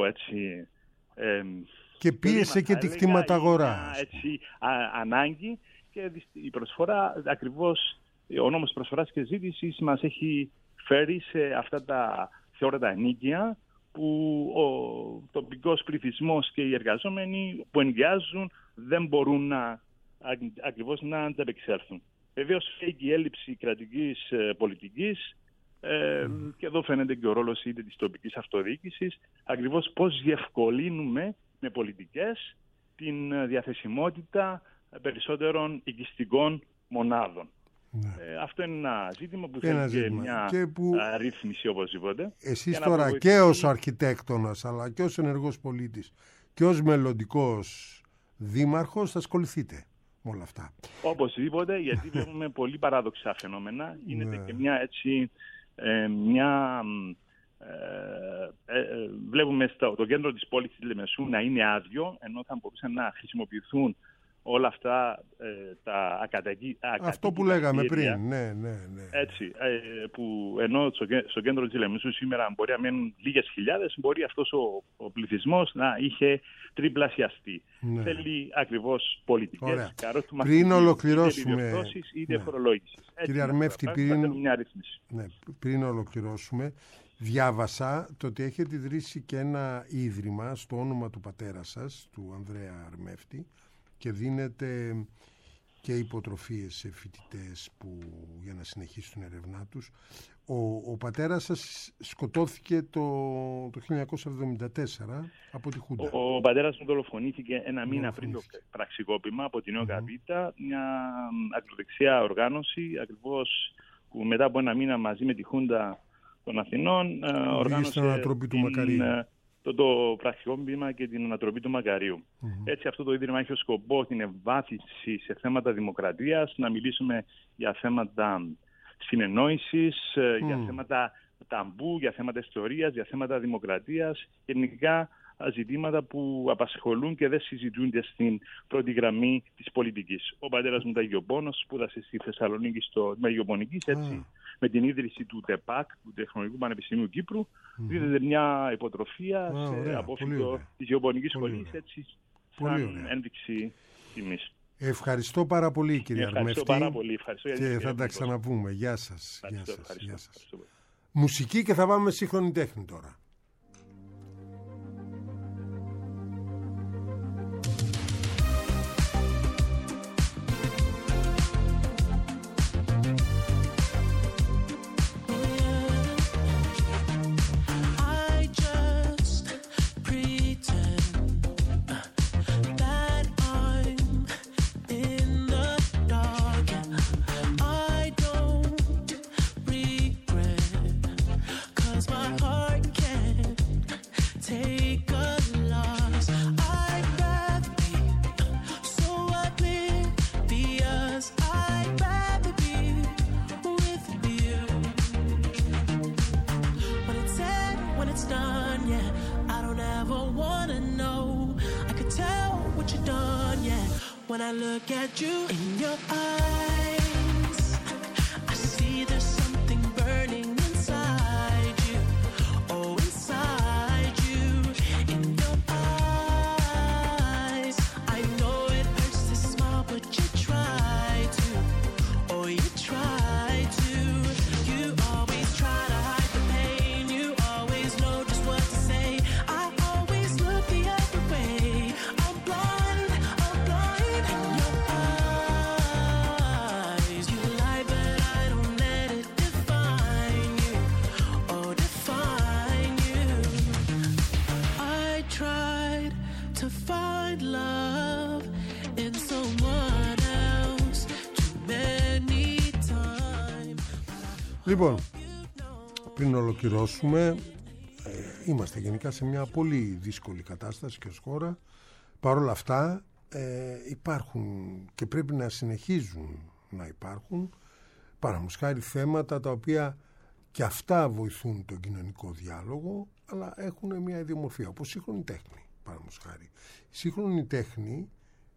και πίεσε και τη κτηματαγορά. Ανάγκη, και η προσφορά, ακριβώς ο νόμος προσφοράς και ζήτησης μας έχει φέρει σε αυτά τα θεώρητα ενοίκια που ο τοπικός πληθυσμός και οι εργαζόμενοι που ενοικιάζουν δεν μπορούν ακριβώς να ανταπεξέλθουν. Βεβαίως και η έλλειψη κρατικής πολιτικής και εδώ φαίνεται και ο ρόλος είτε της τοπικής αυτοδιοίκησης, ακριβώς πώς διευκολύνουμε με πολιτικές την διαθεσιμότητα περισσότερων οικιστικών μονάδων. Αυτό είναι ένα ζήτημα που θέλει και μια ρύθμιση οπωσδήποτε. Εσείς τώρα και ως αρχιτέκτονας αλλά και ως ενεργός πολίτης και ως μελλοντικός δήμαρχος θα ασχοληθείτε με όλα αυτά. Οπωσδήποτε, γιατί βλέπουμε πολύ παράδοξα φαινόμενα. Γίνεται και βλέπουμε το κέντρο της πόλης της Λεμεσού να είναι άδειο, ενώ θα μπορούσαν να χρησιμοποιηθούν όλα αυτά τα αυτό που λέγαμε πριν. Ναι. Έτσι, που ενώ στο κέντρο της Λεμεσού σήμερα μπορεί να μένουν λίγες χιλιάδες, μπορεί αυτός ο πληθυσμός να είχε τριπλασιαστεί. Θέλει ακριβώς πολιτικές καρότουμα, πριν ολοκληρώσουμε, είτε φορολόγησης. Κύριε Αρμέφτη, πριν ολοκληρώσουμε, διάβασα το ότι έχετε ιδρύσει και ένα ίδρυμα στο όνομα του πατέρα σας, του Ανδρέα Αρμέφτη, και δίνετε και υποτροφίες σε φοιτητές για να συνεχίσουν την ερευνά τους. Ο πατέρας σας σκοτώθηκε το 1974 από τη Χούντα. Ο πατέρας μου δολοφονήθηκε ένα μήνα πριν το πραξικόπημα από την ΟΚΑΒΙΤΑ, μια ακροδεξιά οργάνωση, ακριβώς που μετά από ένα μήνα μαζί με τη Χούντα των Αθηνών οργάνωσε το πραξικόπημα και την ανατροπή του Μακαρίου. Έτσι, αυτό το ίδρυμα έχει ως σκοπό την ευβάθυνση σε θέματα δημοκρατίας, να μιλήσουμε για θέματα συνεννόησης, για θέματα ταμπού, για θέματα ιστορίας, για θέματα δημοκρατίας, γενικά ζητήματα που απασχολούν και δεν συζητούνται στην πρώτη γραμμή της πολιτικής. Ο πατέρας μου ήταν γεωπόνος, σπούδασε στη Θεσσαλονίκη στο Γεωπονικής, έτσι. Με την ίδρυση του ΤΕΠΑΚ, του Τεχνολογικού Πανεπιστημίου Κύπρου, δίδεται μια υποτροφία σε απόφυτο της Γεωπονικής Σχολής, έτσι, σαν ένδειξη τιμής. Ευχαριστώ πάρα πολύ, κύριε Αρμέφτη. Ευχαριστώ πάρα πολύ. Και θα τα ξαναπούμε. Γεια σας. Μουσική και θα πάμε σύγχρονη τέχνη τώρα. When I look at you in your eyes, I see there's something burning inside you. Oh, inside you, in your eyes. I know it hurts to smile, but you try to. Oh, you try to. You always try to hide the pain. You always know just what to say. I always look Λοιπόν, πριν ολοκληρώσουμε, είμαστε γενικά σε μια πολύ δύσκολη κατάσταση και ως χώρα. Παρ' όλα αυτά υπάρχουν και πρέπει να συνεχίζουν να υπάρχουν, παραδείγματος χάρη, θέματα τα οποία και αυτά βοηθούν τον κοινωνικό διάλογο, αλλά έχουν μια ιδιομορφία, όπως σύγχρονη τέχνη, παραδείγματος χάρη. Η σύγχρονη τέχνη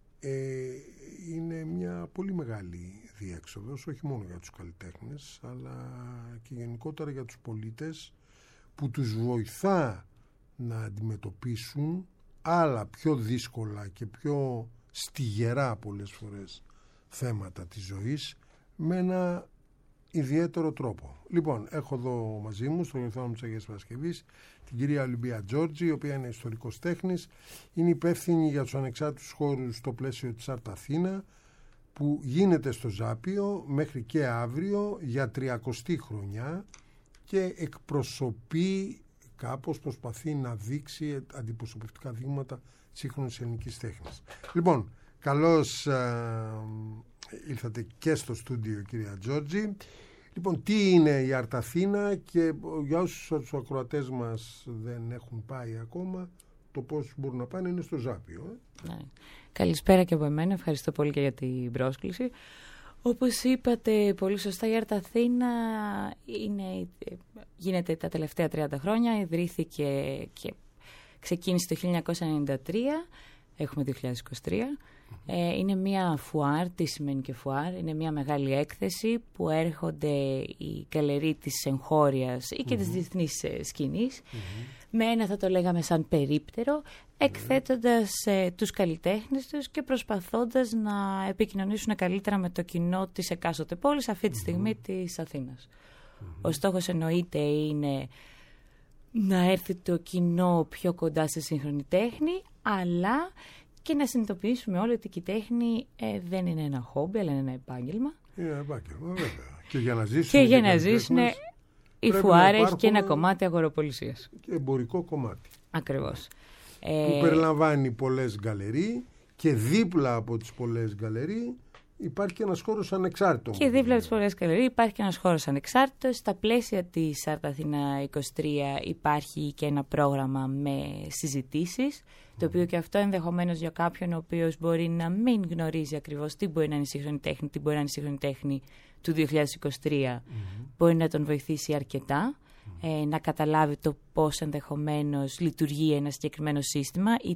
είναι μια πολύ μεγάλη διέξοδος, όχι μόνο για τους καλλιτέχνες, αλλά και γενικότερα για τους πολίτες, που τους βοηθά να αντιμετωπίσουν άλλα πιο δύσκολα και πιο στιγερά πολλές φορές θέματα της ζωής με ένα ιδιαίτερο τρόπο. Λοιπόν, έχω εδώ μαζί μου στο ραδιόφωνο της Αγίας Παρασκευής την κυρία Ολυμπία Τζόρτζη, η οποία είναι ιστορικός τέχνης, είναι υπεύθυνη για τους ανεξάρτητους χώρους στο πλαίσιο της Art Athena, που γίνεται στο Ζάπιο μέχρι και αύριο για 30η χρονιά και εκπροσωπεί, κάπως προσπαθεί να δείξει αντιπροσωπευτικά δείγματα σύγχρονης ελληνικής τέχνης. Λοιπόν, καλώς ήλθατε και στο στούντιο, κυρία Τζόρτζη. Λοιπόν, τι είναι η Art Athena, και για όσους τους ακροατές μας δεν έχουν πάει ακόμα, το πώς μπορούν να πάνε είναι στο Ζάπιο. Ναι. Καλησπέρα και από εμένα, ευχαριστώ πολύ και για την πρόσκληση. Όπως είπατε πολύ σωστά, η Art Athena γίνεται τα τελευταία 30 χρόνια, ιδρύθηκε και ξεκίνησε το 1993, έχουμε 2023. Είναι μια φουάρ, τι σημαίνει και φουάρ, είναι μια μεγάλη έκθεση που έρχονται οι γκαλερί της εγχώριας ή και της διεθνής σκηνής, με ένα, θα το λέγαμε, σαν περίπτερο, εκθέτοντας τους καλλιτέχνες τους και προσπαθώντας να επικοινωνήσουν καλύτερα με το κοινό της εκάστοτε πόλης, αυτή τη στιγμή της Αθήνας. Ο στόχος εννοείται είναι να έρθει το κοινό πιο κοντά στη σύγχρονη τέχνη, αλλά και να συνειδητοποιήσουμε όλοι ότι η τέχνη δεν είναι ένα χόμπι, αλλά είναι ένα επάγγελμα. Είναι ένα επάγγελμα, βέβαια. Και για να ζήσουν, η φουάρα έχει και ένα κομμάτι αγοροπολισίας. Και εμπορικό κομμάτι. Ακριβώς. Που περιλαμβάνει πολλές γκαλερί, και δίπλα από τις πολλές γκαλερί υπάρχει και ένας χώρος ανεξάρτητος. Και δίπλα από τις πολλές γκαλερί υπάρχει και ένας χώρος ανεξάρτητος. Στα πλαίσια της Art Athena 23 υπάρχει και ένα πρόγραμμα με συζητήσεις, το οποίο και αυτό ενδεχομένως για κάποιον ο οποίος μπορεί να μην γνωρίζει ακριβώς τι μπορεί να είναι η σύγχρονη τέχνη, τι μπορεί να είναι η σύγχρονη τέχνη του 2023, μπορεί να τον βοηθήσει αρκετά να καταλάβει το πώς ενδεχομένως λειτουργεί ένα συγκεκριμένο σύστημα ή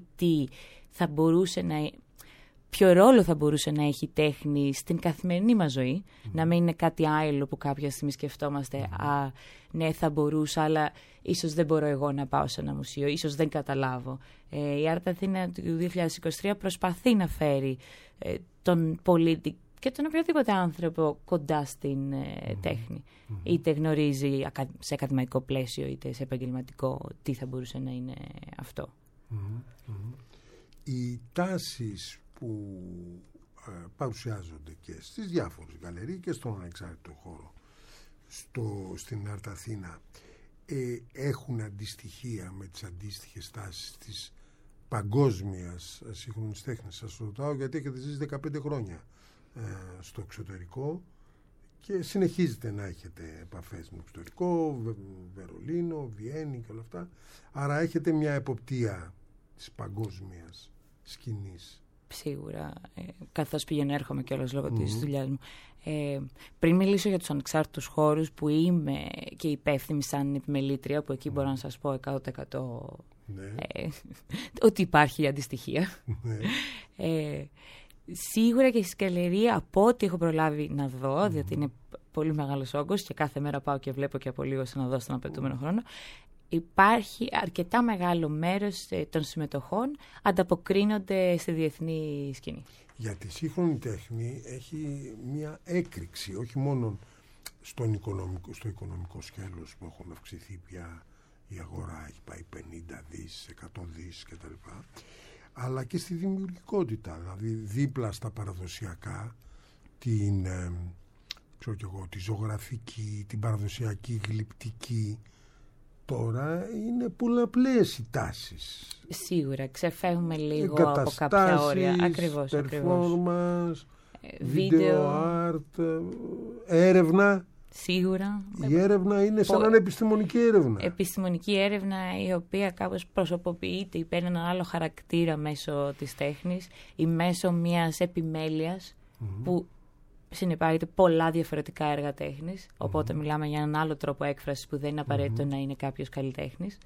ποιο ρόλο θα μπορούσε να έχει η τέχνη στην καθημερινή μας ζωή, να μην είναι κάτι άλλο που κάποια στιγμή σκεφτόμαστε ναι, θα μπορούσα, αλλά ίσως δεν μπορώ εγώ να πάω σε ένα μουσείο, ίσως δεν καταλάβω. Η Art Athena του 2023 προσπαθεί να φέρει τον πολίτη και τον οποιοδήποτε άνθρωπο κοντά στην τέχνη. Είτε γνωρίζει σε ακαδημαϊκό πλαίσιο, είτε σε επαγγελματικό, τι θα μπορούσε να είναι αυτό. Οι τάσεις που παρουσιάζονται και στις διάφορες γκαλερί και στον ανεξάρτητο χώρο στην Art Athena έχουν αντιστοιχεία με τις αντίστοιχες τάσεις της παγκόσμιας σύγχρονης τέχνης? Σας ρωτάω γιατί έχετε ζήσει 15 χρόνια στο εξωτερικό και συνεχίζετε να έχετε επαφές με το εξωτερικό, Βερολίνο, Βιέννη και όλα αυτά, άρα έχετε μια εποπτεία της παγκόσμιας σκηνής. Σίγουρα, καθώς πηγαίνω έρχομαι κιόλας λόγω της δουλειάς μου. Πριν μιλήσω για τους ανεξάρτητους χώρους που είμαι και υπεύθυνη σαν επιμελήτρια, που εκεί μπορώ να σας πω 100% ότι υπάρχει αντιστοιχεία. Σίγουρα και στη γκαλερί, από ό,τι έχω προλάβει να δω, διότι είναι πολύ μεγάλος όγκος και κάθε μέρα πάω και βλέπω και από λίγο να δω στον απαιτούμενο χρόνο, υπάρχει αρκετά μεγάλο μέρος των συμμετοχών ανταποκρίνονται στη διεθνή σκηνή. Για τη σύγχρονη τέχνη έχει μια έκρηξη, όχι μόνο στο οικονομικό σκέλος που έχουν αυξηθεί πια, η αγορά έχει πάει 50 δις, 100 δις κτλ, αλλά και στη δημιουργικότητα, δηλαδή δίπλα στα παραδοσιακά, τη ζωγραφική, την παραδοσιακή γλυπτική, τώρα είναι πολλαπλές οι τάσεις. Σίγουρα, ξεφεύγουμε λίγο από κάποια όρια. Performance, video art, έρευνα. Σίγουρα. Η έρευνα είναι σαν να είναι επιστημονική έρευνα. Επιστημονική έρευνα η οποία κάπως προσωποποιείται ή παίρνει έναν άλλο χαρακτήρα μέσω της τέχνης ή μέσω μιας επιμέλειας που συνεπάγεται πολλά διαφορετικά έργα τέχνης. Οπότε μιλάμε για έναν άλλο τρόπο έκφρασης που δεν είναι απαραίτητο να είναι κάποιος καλλιτέχνης.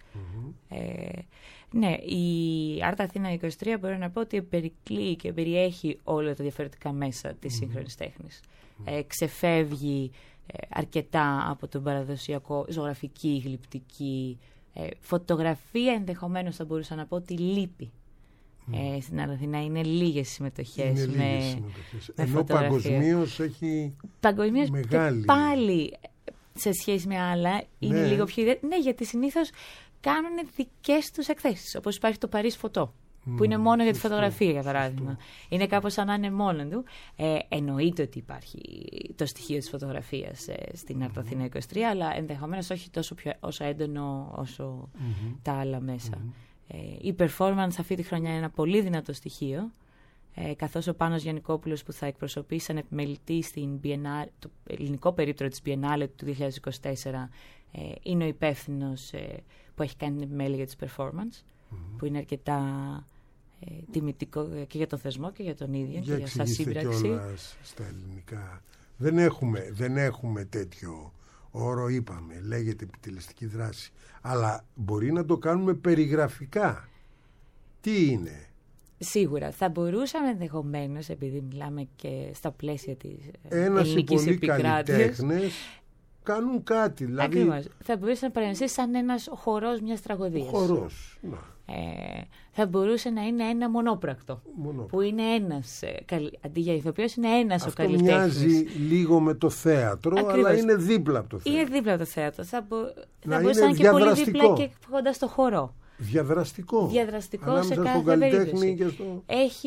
Ναι, η Art Athena 23 μπορώ να πω ότι περικλεί και περιέχει όλα τα διαφορετικά μέσα της σύγχρονης τέχνης. Ξεφεύγει αρκετά από τον παραδοσιακό ζωγραφική, γλυπτική φωτογραφία, ενδεχομένως θα μπορούσα να πω ότι λείπει. Στην Αθήνα είναι λίγες συμμετοχές. Ενώ παγκοσμίως έχει μεγάλη. Και πάλι σε σχέση με άλλα είναι λίγο πιο ιδιαίτερο. Ναι, γιατί συνήθως κάνουν δικές τους εκθέσεις, όπως υπάρχει το Paris Photo, που είναι μόνο για τη φωτογραφία, για παράδειγμα. Είναι κάπως σαν να είναι μόνο του. Εννοείται ότι υπάρχει το στοιχείο της φωτογραφίας στην Art Athena 23, αλλά ενδεχομένως όχι όσο έντονο όσο τα άλλα μέσα. Η performance αυτή τη χρονιά είναι ένα πολύ δυνατό στοιχείο, καθώς ο Πάνος Γιαννικόπουλος που θα εκπροσωπήσει σαν επιμελητή στην το ελληνικό περίπτωρο της Biennale του 2024 είναι ο υπεύθυνος που έχει κάνει την επιμέλεια για τις performance, που είναι αρκετά τιμητικό και για τον θεσμό και για τον ίδιο και για σαν σύμπραξη. Κιόλας στα ελληνικά. Δεν έχουμε τέτοιο όρο, είπαμε, λέγεται επιτελεστική δράση. Αλλά μπορεί να το κάνουμε περιγραφικά. Τι είναι? Σίγουρα. Θα μπορούσαμε ενδεχομένως, επειδή μιλάμε και στα πλαίσια της ένας ελληνικής πολύ επικράτειας, καλλιτέχνες κάνουν κάτι. Δηλαδή... Ακριβώς. Θα μπορούσε να παρεμβεί σαν ένας χορός μιας τραγωδίας. Χορός. Θα μπορούσε να είναι ένα μονόπρακτο. Που είναι ένας, αντί για ηθοποιός, είναι ένας ο καλλιτέχνης. Αυτό μοιάζει λίγο με το θέατρο, Ακριβώς. αλλά είναι δίπλα από το θέατρο. Είναι δίπλα από το θέατρο. Θα να μπορούσε να είναι και πολύ δίπλα και κοντά στο χορό. Διαδραστικό. Σε κάθε περίπτωση. Στο...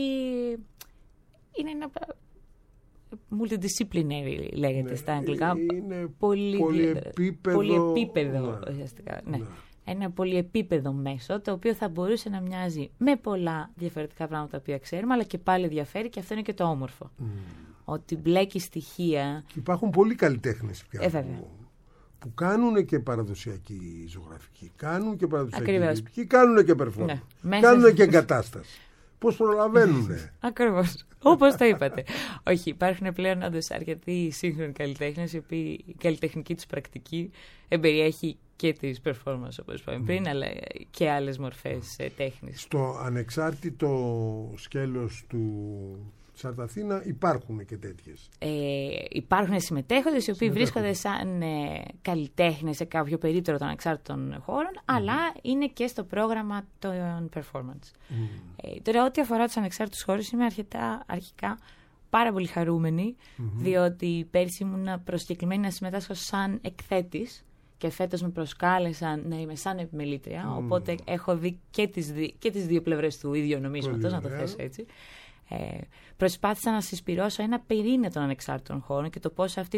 Είναι ένα multidisciplinary, λέγεται στα αγγλικά. Είναι πολυεπίπεδο ουσιαστικά. Ναι. Ένα πολυεπίπεδο μέσο, το οποίο θα μπορούσε να μοιάζει με πολλά διαφορετικά πράγματα που ξέρουμε, αλλά και πάλι διαφέρει, και αυτό είναι και το όμορφο. Ότι μπλέκει στοιχεία. Και υπάρχουν πολλοί καλλιτέχνες πια που κάνουν και παραδοσιακή ζωγραφική, κάνουν και παραδοσιακή γλυπτική, κάνουν και performance, κάνουν και εγκατάσταση. Πώς προλαβαίνουνε? Ακριβώς. Όπως το είπατε. Όχι, υπάρχουν πλέον όντως αρκετοί σύγχρονοι καλλιτέχνες, οι οποίοι η καλλιτεχνική τους πρακτική εμπεριέχει και τις performance, όπως είπαμε πριν, αλλά και άλλες μορφές τέχνης. Στο ανεξάρτητο σκέλος της Art Athena υπάρχουν και τέτοιες. Υπάρχουν συμμετέχοντες οι οποίοι βρίσκονται σαν καλλιτέχνες σε κάποιο περίπτωρο των ανεξάρτητων χώρων, αλλά είναι και στο πρόγραμμα των performance. Τώρα, ό,τι αφορά τους ανεξάρτητους χώρους, είμαι αρχικά πάρα πολύ χαρούμενη, διότι πέρσι ήμουν προσκεκλημένη να συμμετάσχω σαν εκθέτης και φέτος με προσκάλεσαν να είμαι σαν επιμελήτρια, οπότε έχω δει και τις δύο πλευρές του ίδιου νομίσματος, να το θέσω έτσι. Προσπάθησα να συσπυρώσω ένα πυρήνα των ανεξάρτητων χώρων και το πώς αυτοί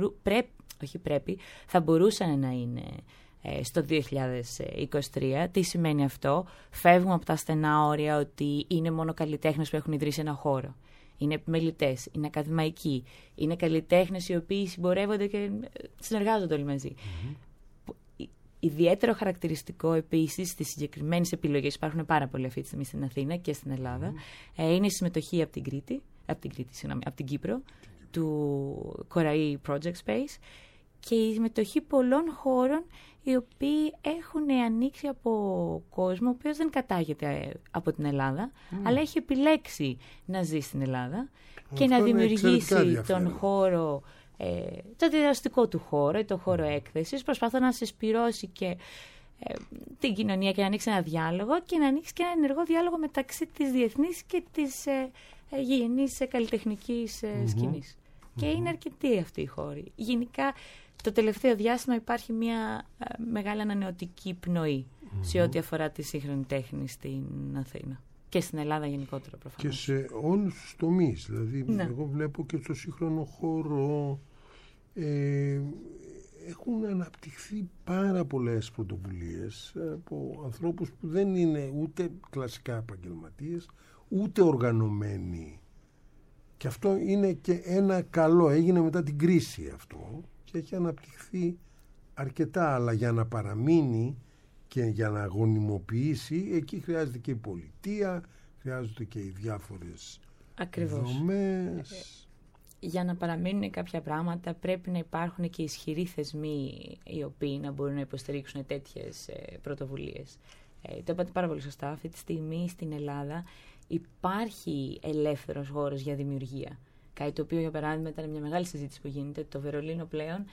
θα μπορούσαν να είναι στο 2023. Τι σημαίνει αυτό? Φεύγουμε από τα στενά όρια ότι είναι μόνο καλλιτέχνες που έχουν ιδρύσει ένα χώρο. Είναι επιμελητές, είναι ακαδημαϊκοί, είναι καλλιτέχνες οι οποίοι συμπορεύονται και συνεργάζονται όλοι μαζί. Ιδιαίτερο χαρακτηριστικό επίσης στις συγκεκριμένες επιλογές, υπάρχουν πάρα πολλοί αυτή τη στιγμή στην Αθήνα και στην Ελλάδα, είναι η συμμετοχή από την Κύπρο, του Κοραή Project Space, και η συμμετοχή πολλών χώρων οι οποίοι έχουν ανοίξει από κόσμο ο οποίος δεν κατάγεται από την Ελλάδα, αλλά έχει επιλέξει να ζει στην Ελλάδα και να δημιουργήσει τον χώρο, το διδραστικό του χώρο ή το χώρο έκθεσης, προσπαθώ να συσπυρώσει και την κοινωνία και να ανοίξει ένα διάλογο και να ανοίξει και ένα ενεργό διάλογο μεταξύ της διεθνής και της γηγενής καλλιτεχνικής σκηνής. Και είναι αρκετοί αυτοί οι χώροι. Γενικά, το τελευταίο διάστημα υπάρχει μια μεγάλη ανανεωτική πνοή σε ό,τι αφορά τη σύγχρονη τέχνη στην Αθήνα. Και στην Ελλάδα γενικότερα προφανώς. Και σε όλους τους τομείς. Δηλαδή, εγώ βλέπω και στο σύγχρονο χώρο έχουν αναπτυχθεί πάρα πολλές πρωτοβουλίες από ανθρώπους που δεν είναι ούτε κλασικά επαγγελματίες, ούτε οργανωμένοι. Και αυτό είναι και ένα καλό. Έγινε μετά την κρίση αυτό. Και και έχει αναπτυχθεί αρκετά, αλλά για να παραμείνει και για να γονιμοποιήσει, εκεί χρειάζεται και η πολιτεία, χρειάζονται και οι διάφορες δομές. Για να παραμείνουν κάποια πράγματα πρέπει να υπάρχουν και ισχυροί θεσμοί οι οποίοι να μπορούν να υποστηρίξουν τέτοιες πρωτοβουλίες. Το είπατε πάρα πολύ σωστά. Αυτή τη στιγμή στην Ελλάδα υπάρχει ελεύθερος χώρος για δημιουργία. Κάτι το οποίο, για παράδειγμα, ήταν μια μεγάλη συζήτηση που γίνεται. Το Βερολίνο πλέον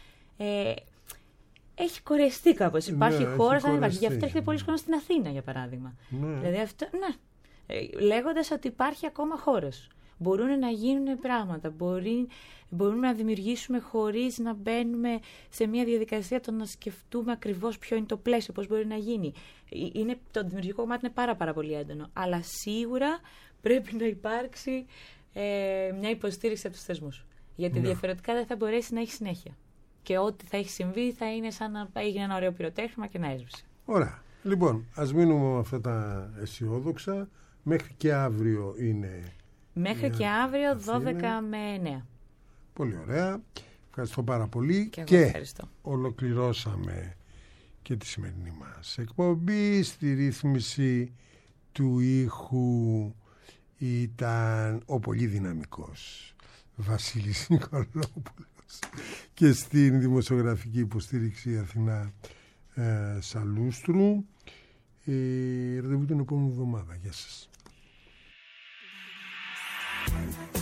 έχει κορεστεί κάπως. Υπάρχει χώρος, αν υπάρχει. Γι' αυτό έρχεται πολλοί κόσμος στην Αθήνα, για παράδειγμα. Ναι. Δηλαδή αυτό, λέγοντας ότι υπάρχει ακόμα χώρος. Μπορούν να γίνουν πράγματα, μπορούμε να δημιουργήσουμε χωρίς να μπαίνουμε σε μια διαδικασία το να σκεφτούμε ακριβώς ποιο είναι το πλαίσιο, πώς μπορεί να γίνει. Το δημιουργικό κομμάτι είναι πάρα πολύ έντονο, αλλά σίγουρα πρέπει να υπάρξει μια υποστήριξη από τους θεσμούς. Γιατί διαφορετικά δεν θα μπορέσει να έχει συνέχεια. Και ό,τι θα έχει συμβεί θα είναι σαν να έγινε ένα ωραίο πυροτέχνημα και να έσβησε. Ωραία. Λοιπόν, ας μείνουμε με αυτά τα αισιόδοξα. Μέχρι και αύριο είναι... Μέχρι και αύριο 12 με 9. Πολύ ωραία. Ευχαριστώ πάρα πολύ. Και ευχαριστώ. Ολοκληρώσαμε και τη σημερινή μας εκπομπή. Στη ρύθμιση του ήχου ήταν ο πολύ δυναμικός Βασίλης Νικολόπουλος και στην δημοσιογραφική υποστήριξη Αθηνά Σαλούστρου. Ραντεβού την επόμενη εβδομάδα. Γεια σας.